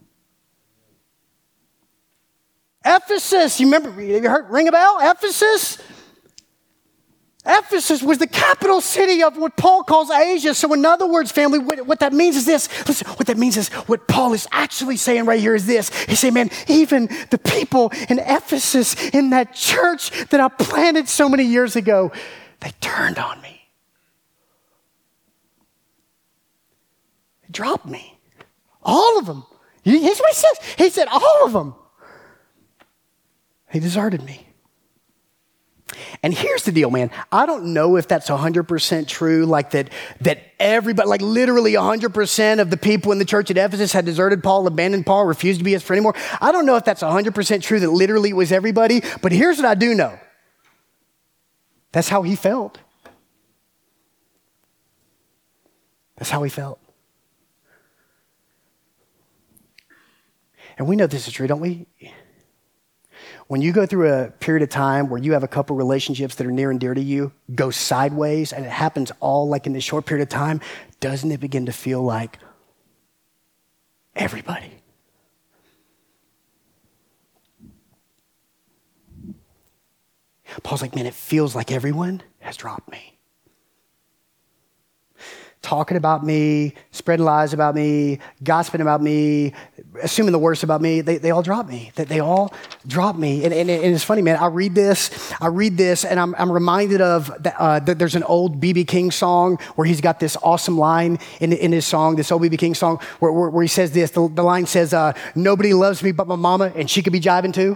Ephesus. You remember, have you heard, ring a bell? Ephesus? Ephesus was the capital city of what Paul calls Asia. So in other words, family, what, what that means is this. Listen, what that means is what Paul is actually saying right here is this. He's saying, man, even the people in Ephesus, in that church that I planted so many years ago, they turned on me. They dropped me. All of them. Here's what he says. He said, all of them. They deserted me. And here's the deal, man. I don't know if that's one hundred percent true, like that that everybody, like literally one hundred percent of the people in the church at Ephesus had deserted Paul, abandoned Paul, refused to be his friend anymore. I don't know if that's one hundred percent true that literally it was everybody, but here's what I do know. That's how he felt. That's how he felt. And we know this is true, don't we? When you go through a period of time where you have a couple relationships that are near and dear to you, go sideways, and it happens all like in this short period of time, doesn't it begin to feel like everybody? Paul's like, man, it feels like everyone has dropped me. Talking about me, spreading lies about me, gossiping about me, assuming the worst about me, they, they all drop me. They, they all drop me. And, and, and it's funny, man, I read this, I read this, and I'm, I'm reminded of, the, uh, that there's an old B B King song where he's got this awesome line in, in his song, this old B B King song, where, where, where he says this, the, the line says, uh, nobody loves me but my mama, and she could be jiving too.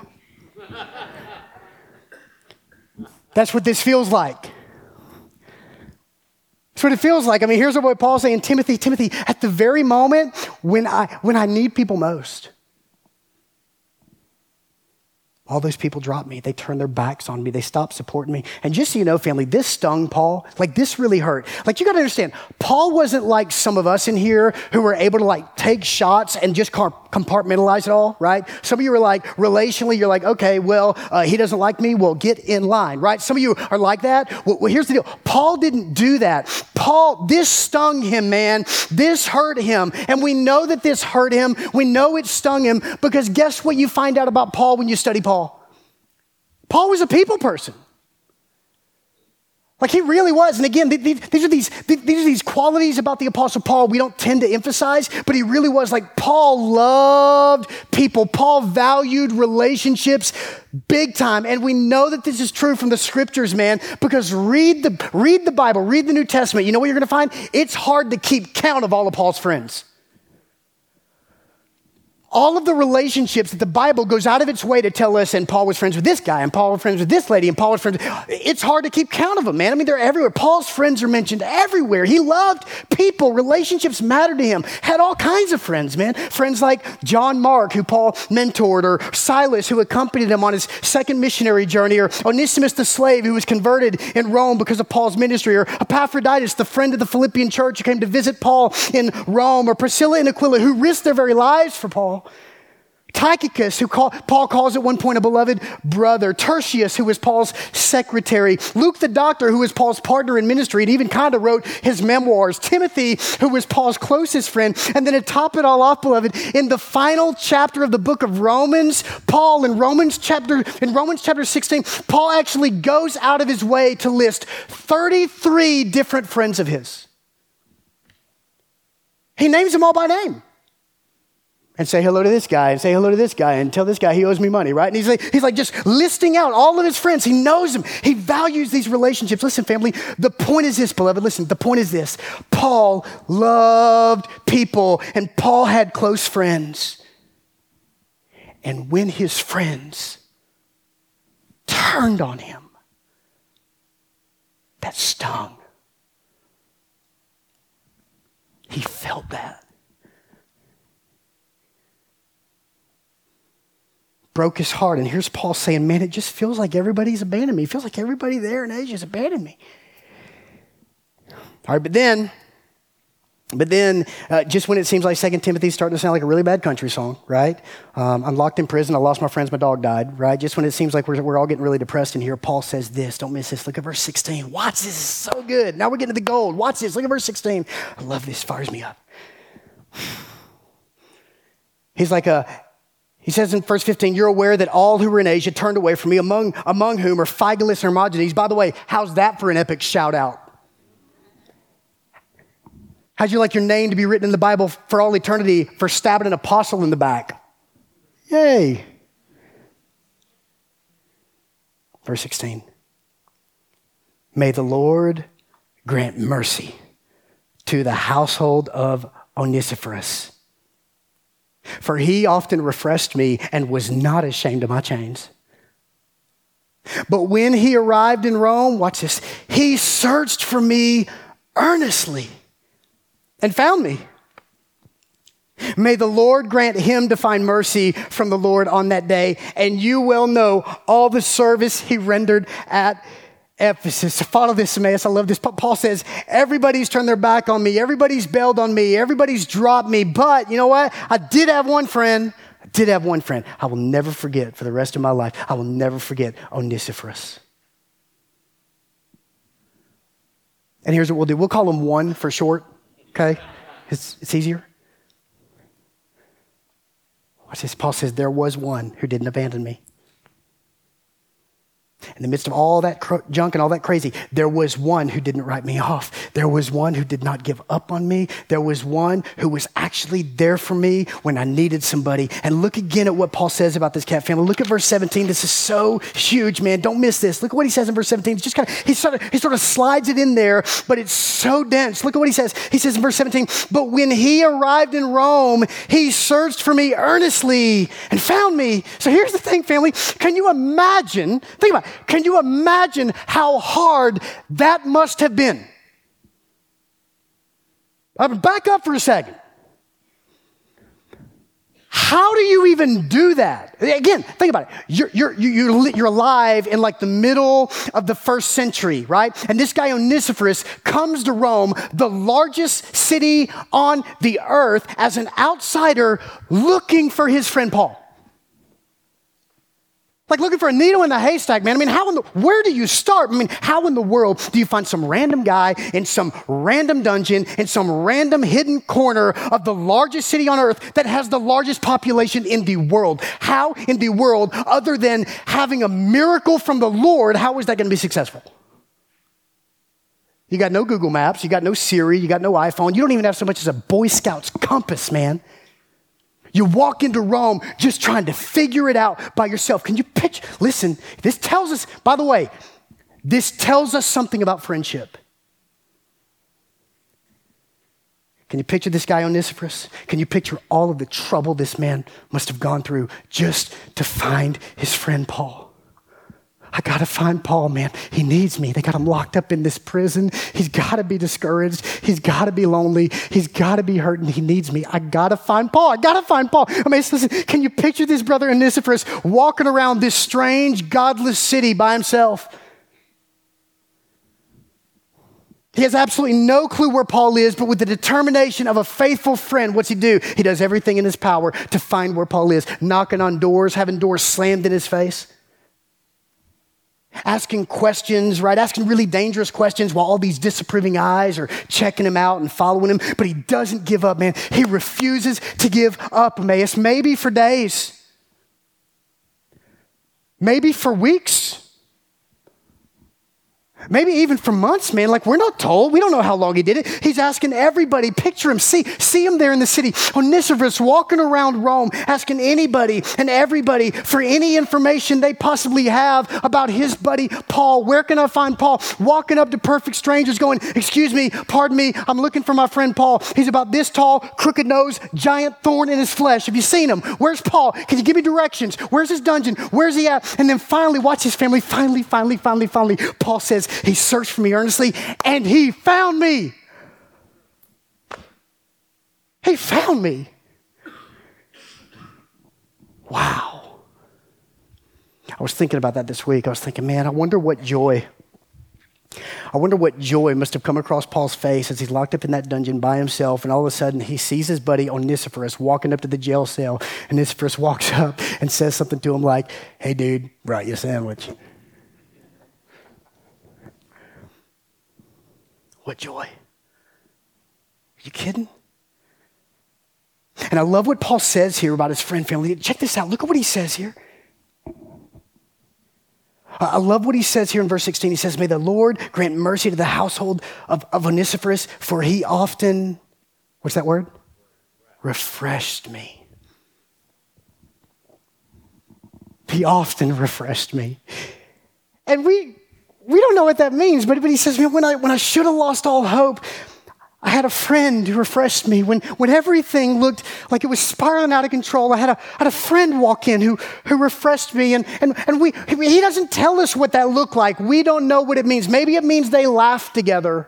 That's what this feels like. That's what it feels like. I mean, here's what Paul's saying, Timothy, Timothy, at the very moment when I when I need people most, all those people drop me. They turn their backs on me. They stop supporting me. And just so you know, family, this stung Paul. Like, this really hurt. Like, you got to understand, Paul wasn't like some of us in here who were able to, like, take shots and just compartmentalize it all, right? Some of you are like, relationally, you're like, okay, well, uh, he doesn't like me. Well, get in line, right? Some of you are like that. Well, well, here's the deal. Paul didn't do that. Paul, this stung him, man. This hurt him. And we know that this hurt him. We know it stung him because guess what you find out about Paul when you study Paul? Paul was a people person. Like he really was. And again, these are these, these are these qualities about the Apostle Paul we don't tend to emphasize, but he really was like Paul loved people. Paul valued relationships big time. And we know that this is true from the scriptures, man, because read the, read the Bible, read the New Testament. You know what you're going to find? It's hard to keep count of all of Paul's friends. All of the relationships that the Bible goes out of its way to tell us, and Paul was friends with this guy, and Paul was friends with this lady, and Paul was friends with, it's hard to keep count of them, man. I mean, they're everywhere. Paul's friends are mentioned everywhere. He loved people. Relationships mattered to him. Had all kinds of friends, man. Friends like John Mark, who Paul mentored, or Silas, who accompanied him on his second missionary journey, or Onesimus the slave, who was converted in Rome because of Paul's ministry, or Epaphroditus, the friend of the Philippian church who came to visit Paul in Rome, or Priscilla and Aquila, who risked their very lives for Paul. Tychicus, who call, Paul calls at one point a beloved brother. Tertius, who was Paul's secretary. Luke the doctor, who was Paul's partner in ministry and even kind of wrote his memoirs. Timothy, who was Paul's closest friend. And then to top it all off, beloved, in the final chapter of the book of Romans, Paul in Romans chapter, in Romans chapter sixteen, Paul actually goes out of his way to list thirty-three different friends of his. He names them all by name. and say hello to this guy and say hello to this guy and tell this guy he owes me money, right? And he's like, he's like just listing out all of his friends. He knows them. He values these relationships. Listen, family, the point is this, beloved. Listen, the point is this. Paul loved people and Paul had close friends. And when his friends turned on him, that stung. He felt that. Broke his heart. And here's Paul saying, man, it just feels like everybody's abandoned me. It feels like everybody there in Asia has abandoned me. All right, but then, but then uh, just when it seems like Second Timothy's starting to sound like a really bad country song, right? Um, I'm locked in prison. I lost my friends. My dog died, right? Just when it seems like we're, we're all getting really depressed in here, Paul says this. Don't miss this. Look at verse sixteen. Watch this. This is so good. Now we're getting to the gold. Watch this. Look at verse sixteen. I love this. Fires me up. He's like a... He says in verse fifteen, you're aware that all who were in Asia turned away from me, among, among whom are Phygelus and Hermogenes. By the way, how's that for an epic shout out? How'd you like your name to be written in the Bible for all eternity for stabbing an apostle in the back? Yay. Verse sixteen. May the Lord grant mercy to the household of Onesiphorus. For he often refreshed me and was not ashamed of my chains. But when he arrived in Rome, watch this, he searched for me earnestly and found me. May the Lord grant him to find mercy from the Lord on that day. And you well know all the service he rendered at Ephesus. So follow this, Emmaus. I love this. Paul says, everybody's turned their back on me. Everybody's bailed on me. Everybody's dropped me. But you know what? I did have one friend. I did have one friend. I will never forget for the rest of my life. I will never forget Onesiphorus. And here's what we'll do. We'll call him one for short. Okay? It's, it's easier. Watch this. Paul says, there was one who didn't abandon me. In the midst of all that cr- junk and all that crazy, there was one who didn't write me off. There was one who did not give up on me. There was one who was actually there for me when I needed somebody. And look again at what Paul says about this cat family. Look at verse seventeen. This is so huge, man. Don't miss this. Look at what he says in verse seventeen. It's just kind of, he sort of, he sort of slides it in there, but it's so dense. Look at what he says. He says in verse seventeen, but when he arrived in Rome, he searched for me earnestly and found me. So here's the thing, family. Can you imagine, think about it. Can you imagine how hard that must have been? Back up for a second. How do you even do that? Again, think about it. You're, you're, you're, you're alive in like the middle of the first century, right? And this guy Onesiphorus comes to Rome, the largest city on the earth, as an outsider looking for his friend Paul. Like looking for a needle in the haystack, man. I mean, how in the, where do you start? I mean, how in the world do you find some random guy in some random dungeon, in some random hidden corner of the largest city on earth that has the largest population in the world? How in the world, other than having a miracle from the Lord, how is that going to be successful? You got no Google Maps, you got no Siri, you got no iPhone, you don't even have so much as a Boy Scout's compass, man. You walk into Rome just trying to figure it out by yourself. Can you picture? Listen, this tells us, by the way, this tells us something about friendship. Can you picture this guy Onesiphorus? Can you picture all of the trouble this man must have gone through just to find his friend Paul? I got to find Paul, man. He needs me. They got him locked up in this prison. He's got to be discouraged. He's got to be lonely. He's got to be hurting. He needs me. I got to find Paul. I got to find Paul. I mean, listen, can you picture this brother Onesiphorus walking around this strange, godless city by himself? He has absolutely no clue where Paul is, but with the determination of a faithful friend, what's he do? He does everything in his power to find where Paul is, knocking on doors, having doors slammed in his face. Asking questions, right? Asking really dangerous questions while all these disapproving eyes are checking him out and following him. But he doesn't give up, man. He refuses to give up, Emmaus. Maybe for days. Maybe for weeks. Maybe even for months, man. Like, we're not told. We don't know how long he did it. He's asking everybody, picture him, see, see him there in the city. Onesiphorus walking around Rome, asking anybody and everybody for any information they possibly have about his buddy Paul. Where can I find Paul? Walking up to perfect strangers going, excuse me, pardon me, I'm looking for my friend Paul. He's about this tall, crooked nose, giant thorn in his flesh. Have you seen him? Where's Paul? Can you give me directions? Where's his dungeon? Where's he at? And then finally, watch his family. Finally, finally, finally, finally, Paul says, he searched for me earnestly, and he found me. He found me. Wow. I was thinking about that this week. I was thinking, man, I wonder what joy, I wonder what joy must have come across Paul's face as he's locked up in that dungeon by himself, and all of a sudden he sees his buddy Onesiphorus walking up to the jail cell, and Onesiphorus walks up and says something to him like, hey, dude, brought you a sandwich. What joy. Are you kidding? And I love what Paul says here about his friend family. Check this out. Look at what he says here. I love what he says here in verse sixteen. He says, may the Lord grant mercy to the household of, of Onesiphorus, for he often, what's that word? Refreshed me. He often refreshed me. And we... We don't know what that means, but, but he says, man, when I, when I should have lost all hope, I had a friend who refreshed me. When, when everything looked like it was spiraling out of control, I had a, I had a friend walk in who, who refreshed me. And, and, and we, he doesn't tell us what that looked like. We don't know what it means. Maybe it means they laughed together.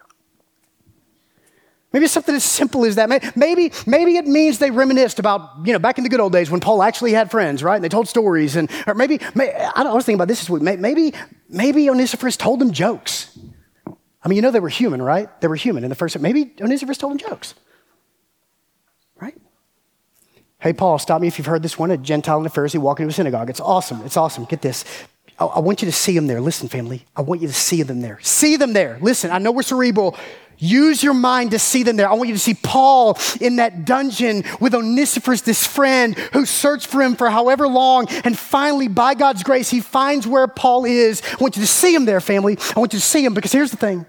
Maybe it's something as simple as that. Maybe, maybe it means they reminisced about, you know, back in the good old days when Paul actually had friends, right? And they told stories. And or maybe, maybe I was thinking about this this week. Maybe, maybe Onesiphorus told them jokes. I mean, you know, they were human, right? They were human in the first. Maybe Onesiphorus told them jokes, right? Hey, Paul, stop me if you've heard this one. A Gentile and a Pharisee walking into a synagogue. It's awesome. It's awesome. Get this. I, I want you to see them there. Listen, family. I want you to see them there. See them there. Listen, I know we're cerebral. Use your mind to see them there. I want you to see Paul in that dungeon with Onesiphorus, this friend who searched for him for however long. And finally, by God's grace, he finds where Paul is. I want you to see him there, family. I want you to see him because here's the thing.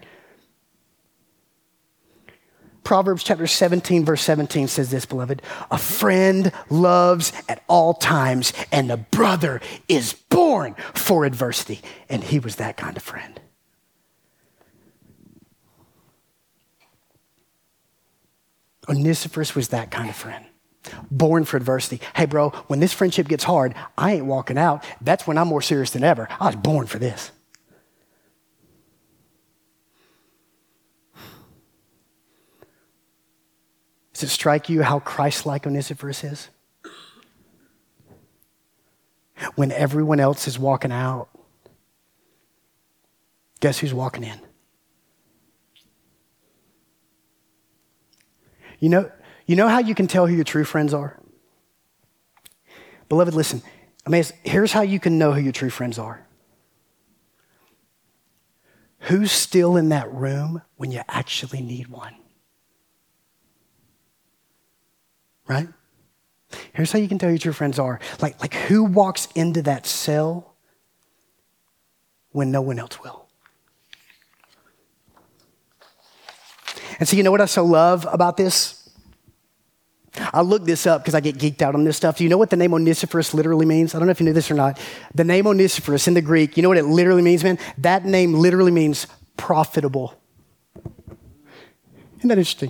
Proverbs chapter seventeen, verse seventeen says this, beloved. A friend loves at all times, and a brother is born for adversity. And he was that kind of friend. Onesiphorus was that kind of friend, born for adversity. Hey, bro, when this friendship gets hard, I ain't walking out. That's when I'm more serious than ever. I was born for this. Does it strike you how Christ-like Onesiphorus is? When everyone else is walking out, guess who's walking in? You know, you know how you can tell who your true friends are? Beloved, listen. I mean, here's how you can know who your true friends are. Who's still in that room when you actually need one? Right? Here's how you can tell who your true friends are. Like, like who walks into that cell when no one else will? And so you know what I so love about this? I looked this up because I get geeked out on this stuff. Do you know what the name Onesiphorus literally means? I don't know if you knew this or not. The name Onesiphorus in the Greek, you know what it literally means, man? That name literally means profitable. Isn't that interesting?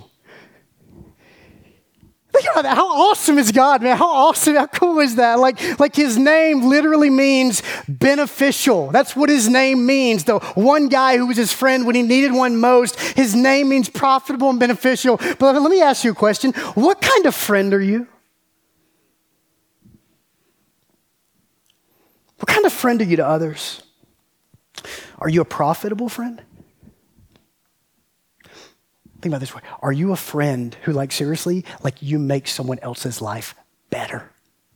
Think about that. How awesome is God, man? How awesome, how cool is that? Like, like his name literally means beneficial. That's what his name means. The one guy who was his friend when he needed one most, his name means profitable and beneficial. But let me ask you a question. What kind of friend are you? What kind of friend are you to others? Are you a profitable friend? Think about it this way. Are you a friend who, like, seriously, like, you make someone else's life better?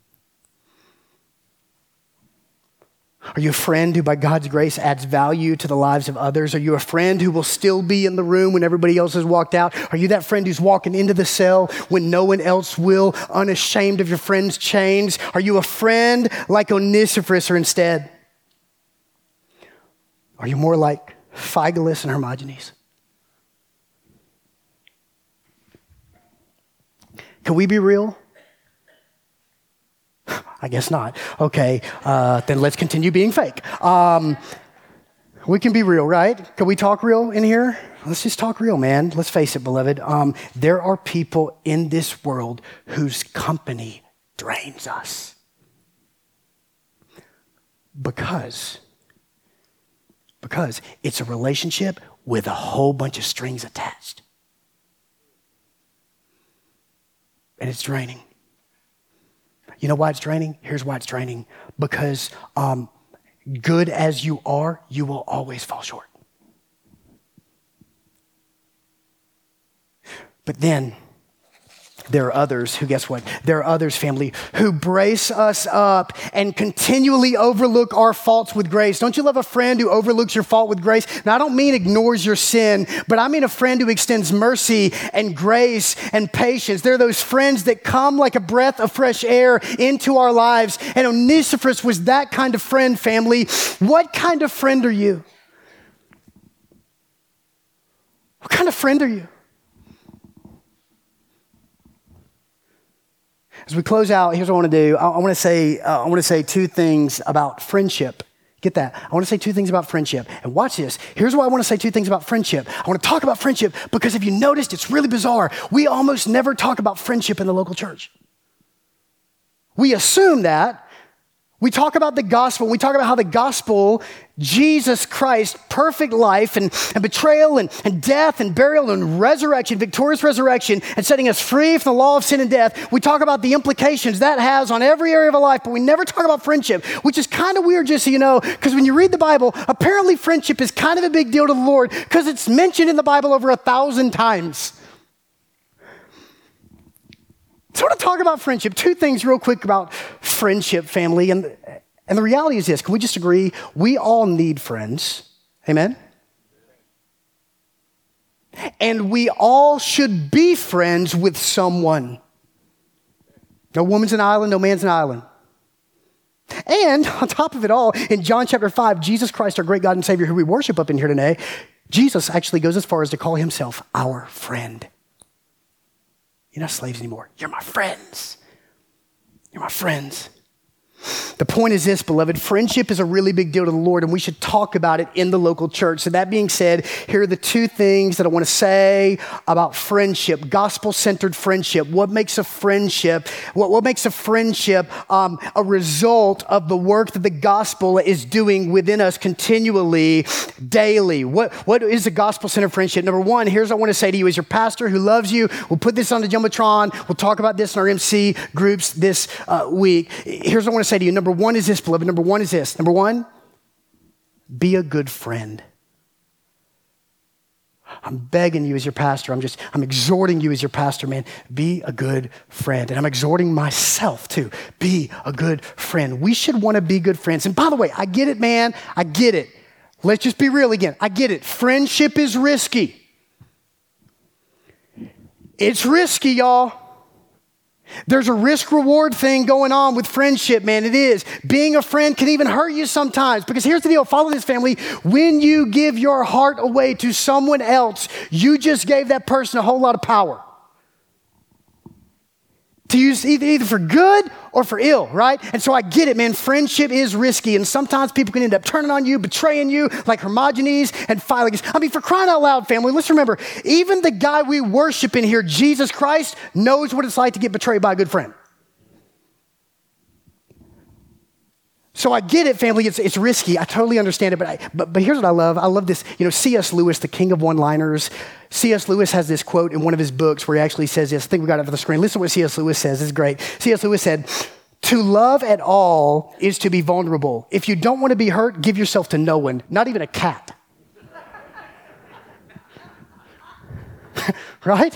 Are you a friend who, by God's grace, adds value to the lives of others? Are you a friend who will still be in the room when everybody else has walked out? Are you that friend who's walking into the cell when no one else will, unashamed of your friend's chains? Are you a friend like Onesiphorus, or instead, are you more like Phygelus and Hermogenes. Can we be real? I guess not. Okay, uh, then let's continue being fake. Um, we can be real, right? Can we talk real in here? Let's just talk real, man. Let's face it, beloved. Um, there are people in this world whose company drains us. Because, because it's a relationship with a whole bunch of strings attached. And it's draining. You know why it's draining? Here's why it's draining. Because um, good as you are, you will always fall short. But then there are others who, guess what? There are others, family, who brace us up and continually overlook our faults with grace. Don't you love a friend who overlooks your fault with grace? Now, I don't mean ignores your sin, but I mean a friend who extends mercy and grace and patience. They're those friends that come like a breath of fresh air into our lives. And Onesiphorus was that kind of friend, family. What kind of friend are you? What kind of friend are you? As we close out, here's what I want to do. I, I want to say, uh, I want to say two things about friendship. Get that? I want to say two things about friendship. And watch this. Here's why I want to say two things about friendship. I want to talk about friendship because if you noticed, it's really bizarre. We almost never talk about friendship in the local church. We assume that. We talk about the gospel. We talk about how the gospel, Jesus Christ, perfect life and, and betrayal and, and death and burial and resurrection, victorious resurrection, and setting us free from the law of sin and death. We talk about the implications that has on every area of our life, but we never talk about friendship, which is kind of weird, just so you know, because when you read the Bible, apparently friendship is kind of a big deal to the Lord because it's mentioned in the Bible over a thousand times. So I want to talk about friendship. Two things real quick about friendship, family. And, and the reality is this. Can we just agree? We all need friends. Amen? And we all should be friends with someone. No woman's an island, no man's an island. And on top of it all, in John chapter five, Jesus Christ, our great God and Savior, who we worship up in here today, Jesus actually goes as far as to call himself our friend. You're not slaves anymore. You're my friends. You're my friends. The point is this, beloved. Friendship is a really big deal to the Lord, and we should talk about it in the local church. So that being said, here are the two things that I want to say about friendship, gospel-centered friendship. What makes a friendship, what, what makes a friendship um, a result of the work that the gospel is doing within us continually, daily? What, what is a gospel-centered friendship? Number one, here's what I want to say to you as your pastor who loves you. We'll put this on the Jumbotron. We'll talk about this in our M C groups this uh, week. Here's what I want to say to you. Number one is this, beloved. Number one is this. Number one, be a good friend. I'm begging you as your pastor. I'm just, I'm exhorting you as your pastor, man. Be a good friend. And I'm exhorting myself too. Be a good friend. We should want to be good friends. And by the way, I get it, man. I get it. Let's just be real again. I get it. Friendship is risky. It's risky, y'all. There's a risk-reward thing going on with friendship, man. It is. Being a friend can even hurt you sometimes. Because here's the deal. Follow this, family. When you give your heart away to someone else, you just gave that person a whole lot of power. To use either, either for good or for ill, right? And so I get it, man. Friendship is risky. And sometimes people can end up turning on you, betraying you, like Hermogenes and Phygelus. I mean, for crying out loud, family, let's remember, even the guy we worship in here, Jesus Christ, knows what it's like to get betrayed by a good friend. So I get it, family. It's, it's risky. I totally understand it. But, I, but but here's what I love. I love this. You know, C S Lewis, the king of one-liners. C S Lewis has this quote in one of his books where he actually says this. I think we got it up on the screen. Listen to what C S Lewis says. It's great. C S Lewis said, "To love at all is to be vulnerable. If you don't want to be hurt, give yourself to no one, not even a cat." Right?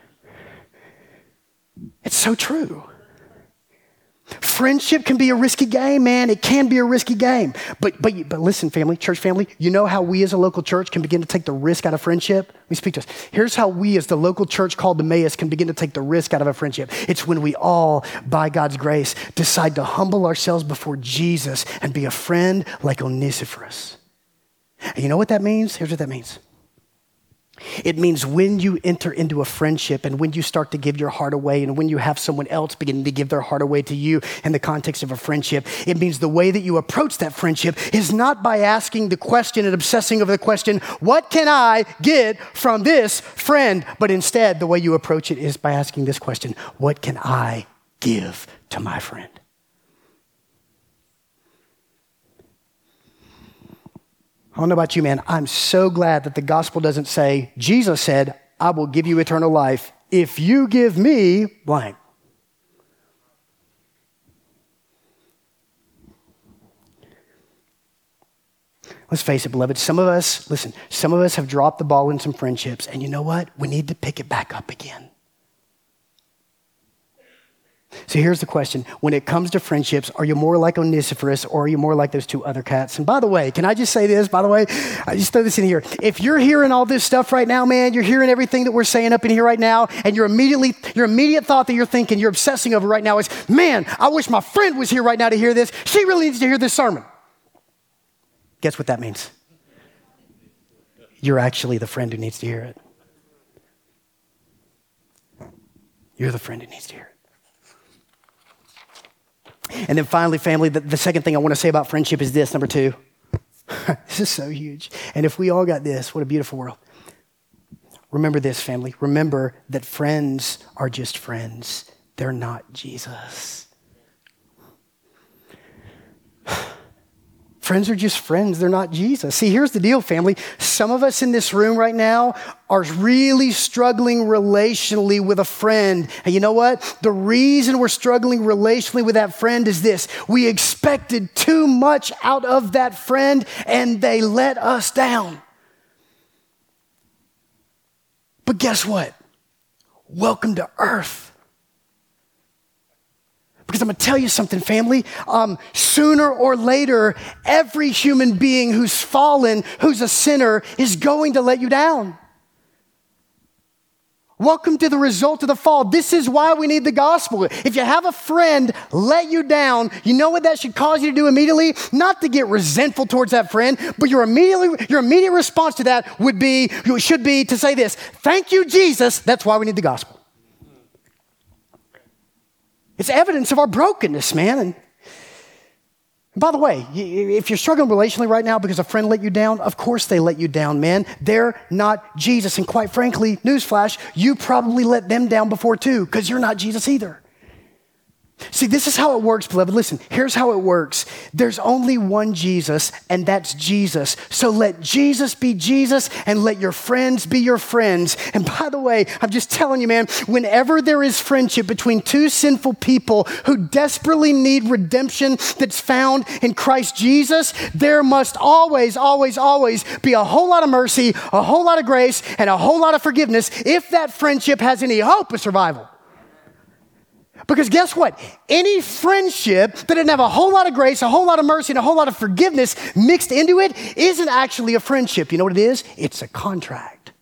It's so true. Friendship can be a risky game, man. It can be a risky game. But but but listen, family, church family, you know how we as a local church can begin to take the risk out of friendship? Let me speak to us. Here's how we as the local church called Emmaus can begin to take the risk out of a friendship. It's when we all, by God's grace, decide to humble ourselves before Jesus and be a friend like Onesiphorus. And you know what that means? Here's what that means. It means when you enter into a friendship and when you start to give your heart away and when you have someone else beginning to give their heart away to you in the context of a friendship, it means the way that you approach that friendship is not by asking the question and obsessing over the question, what can I get from this friend? But instead, the way you approach it is by asking this question, what can I give to my friend? I don't know about you, man. I'm so glad that the gospel doesn't say, Jesus said, I will give you eternal life if you give me blank. Let's face it, beloved, some of us, listen, some of us have dropped the ball in some friendships, and you know what? We need to pick it back up again. So here's the question. When it comes to friendships, are you more like Onesiphorus or are you more like those two other cats? And by the way, can I just say this, by the way? I just throw this in here. If you're hearing all this stuff right now, man, you're hearing everything that we're saying up in here right now, and your immediately, your immediate thought that you're thinking, you're obsessing over right now is, man, I wish my friend was here right now to hear this. She really needs to hear this sermon. Guess what that means? You're actually the friend who needs to hear it. You're the friend who needs to hear it. And then finally, family, the, the second thing I want to say about friendship is this, number two. This is so huge. And if we all got this, what a beautiful world. Remember this, family. Remember that friends are just friends. They're not Jesus. Friends are just friends. They're not Jesus. See, here's the deal, family. Some of us in this room right now are really struggling relationally with a friend. And you know what? The reason we're struggling relationally with that friend is this. We expected too much out of that friend and they let us down. But guess what? Welcome to earth. Because I'm going to tell you something, family. Um, sooner or later, every human being who's fallen, who's a sinner, is going to let you down. Welcome to the result of the fall. This is why we need the gospel. If you have a friend let you down, you know what that should cause you to do immediately? Not to get resentful towards that friend, but your immediately your immediate response to that would be, should be to say this, thank you, Jesus. That's why we need the gospel. It's evidence of our brokenness, man. And by the way, if you're struggling relationally right now because a friend let you down, of course they let you down, man. They're not Jesus. And quite frankly, newsflash, you probably let them down before too, because you're not Jesus either. See, this is how it works, beloved. Listen, here's how it works. There's only one Jesus, and that's Jesus. So let Jesus be Jesus, and let your friends be your friends. And by the way, I'm just telling you, man, whenever there is friendship between two sinful people who desperately need redemption that's found in Christ Jesus, there must always, always, always be a whole lot of mercy, a whole lot of grace, and a whole lot of forgiveness if that friendship has any hope of survival. Because guess what? Any friendship that doesn't have a whole lot of grace, a whole lot of mercy, and a whole lot of forgiveness mixed into it isn't actually a friendship. You know what it is? It's a contract.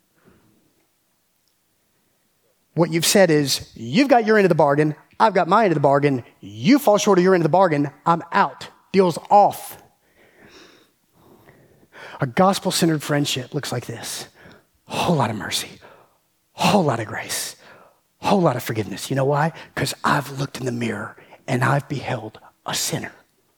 What you've said is, you've got your end of the bargain, I've got my end of the bargain, you fall short of your end of the bargain, I'm out. Deal's off. A gospel-centered friendship looks like this. A whole lot of mercy, a whole lot of grace. Whole lot of forgiveness. You know why? Because I've looked in the mirror and I've beheld a sinner.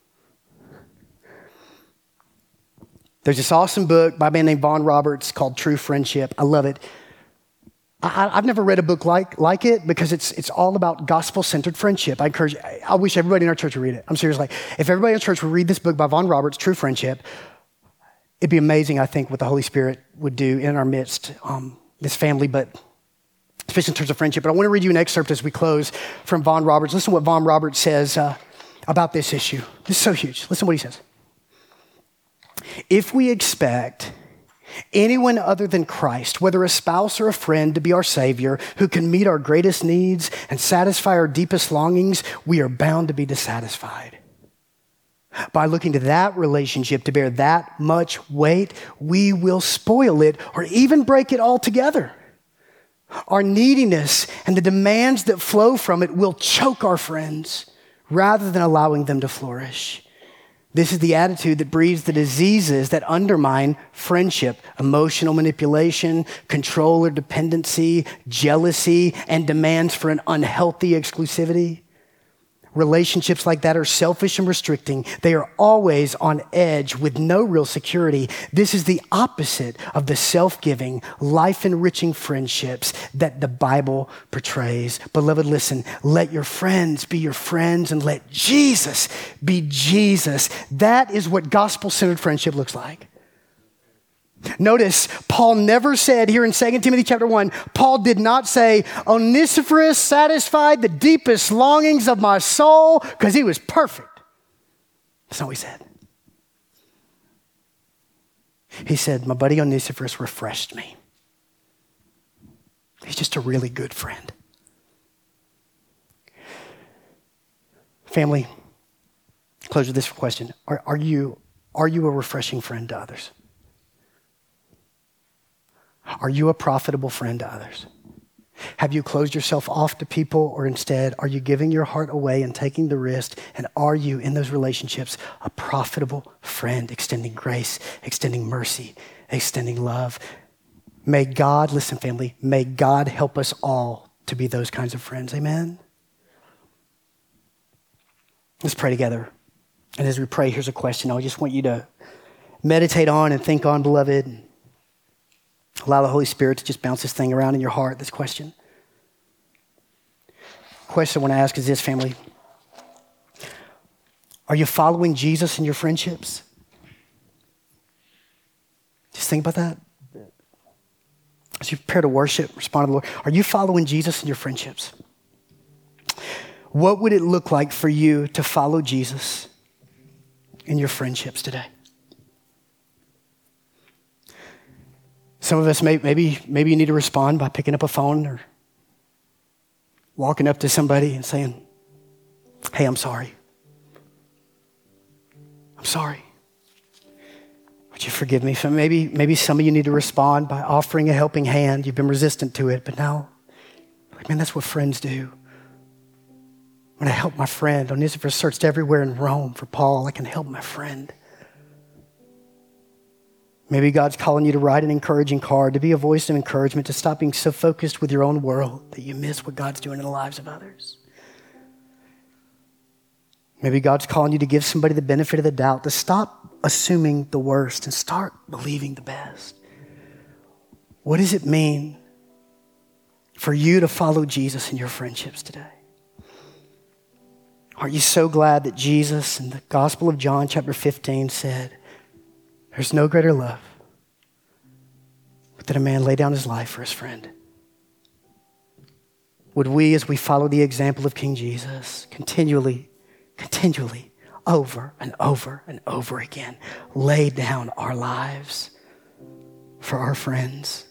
There's this awesome book by a man named Vaughn Roberts called True Friendship. I love it. I, I've never read a book like, like it because it's it's all about gospel-centered friendship. I encourage, I wish everybody in our church would read it. I'm serious. Like, if everybody in our church would read this book by Vaughn Roberts, True Friendship, it'd be amazing, I think, what the Holy Spirit would do in our midst, um, this family, but especially in terms of friendship. But I want to read you an excerpt as we close from Vaughn Roberts. Listen to what Vaughn Roberts says uh, about this issue. This is so huge. Listen to what he says. If we expect anyone other than Christ, whether a spouse or a friend, to be our Savior, who can meet our greatest needs and satisfy our deepest longings, we are bound to be dissatisfied. By looking to that relationship to bear that much weight, we will spoil it or even break it altogether. Our neediness and the demands that flow from it will choke our friends rather than allowing them to flourish. This is the attitude that breeds the diseases that undermine friendship: emotional manipulation, control or dependency, jealousy, and demands for an unhealthy exclusivity. Relationships like that are selfish and restricting. They are always on edge with no real security. This is the opposite of the self-giving, life-enriching friendships that the Bible portrays. Beloved, listen, let your friends be your friends and let Jesus be Jesus. That is what gospel-centered friendship looks like. Notice, Paul never said here in Second Timothy chapter one, Paul did not say, Onesiphorus satisfied the deepest longings of my soul because he was perfect. That's not what he said. He said, my buddy Onesiphorus refreshed me. He's just a really good friend. Family, close with this question. Are, are you, are you a refreshing friend to others? Are you a profitable friend to others? Have you closed yourself off to people, or instead are you giving your heart away and taking the risk? And are you in those relationships a profitable friend, extending grace, extending mercy, extending love? May God, listen family, may God help us all to be those kinds of friends. Amen? Let's pray together. And as we pray, here's a question I just want you to meditate on and think on, beloved. Allow the Holy Spirit to just bounce this thing around in your heart, this question. The question I want to ask is this, family. Are you following Jesus in your friendships? Just think about that. As you prepare to worship, respond to the Lord, are you following Jesus in your friendships? What would it look like for you to follow Jesus in your friendships today? Some of us, may, maybe, maybe you need to respond by picking up a phone or walking up to somebody and saying, hey, I'm sorry. I'm sorry. Would you forgive me? So maybe, maybe some of you need to respond by offering a helping hand. You've been resistant to it, but now, like, man, that's what friends do. When I help my friend, Onesiphorus searched everywhere in Rome for Paul. I can help my friend. Maybe God's calling you to write an encouraging card, to be a voice of encouragement, to stop being so focused with your own world that you miss what God's doing in the lives of others. Maybe God's calling you to give somebody the benefit of the doubt, to stop assuming the worst and start believing the best. What does it mean for you to follow Jesus in your friendships today? Aren't you so glad that Jesus in the Gospel of John chapter fifteen said, there's no greater love but that a man lay down his life for his friend? Would we, as we follow the example of King Jesus, continually, continually, over and over and over again, lay down our lives for our friends?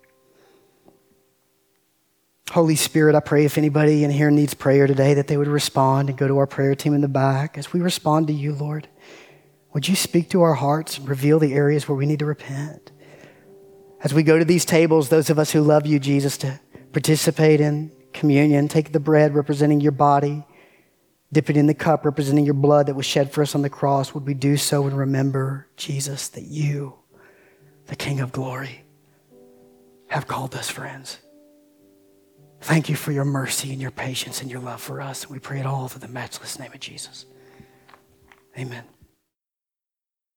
Holy Spirit, I pray if anybody in here needs prayer today, that they would respond and go to our prayer team in the back. As we respond to you, Lord, would you speak to our hearts and reveal the areas where we need to repent? As we go to these tables, those of us who love you, Jesus, to participate in communion, take the bread representing your body, dip it in the cup representing your blood that was shed for us on the cross. Would we do so and remember, Jesus, that you, the King of glory, have called us friends. Thank you for your mercy and your patience and your love for us. And we pray it all through the matchless name of Jesus. Amen.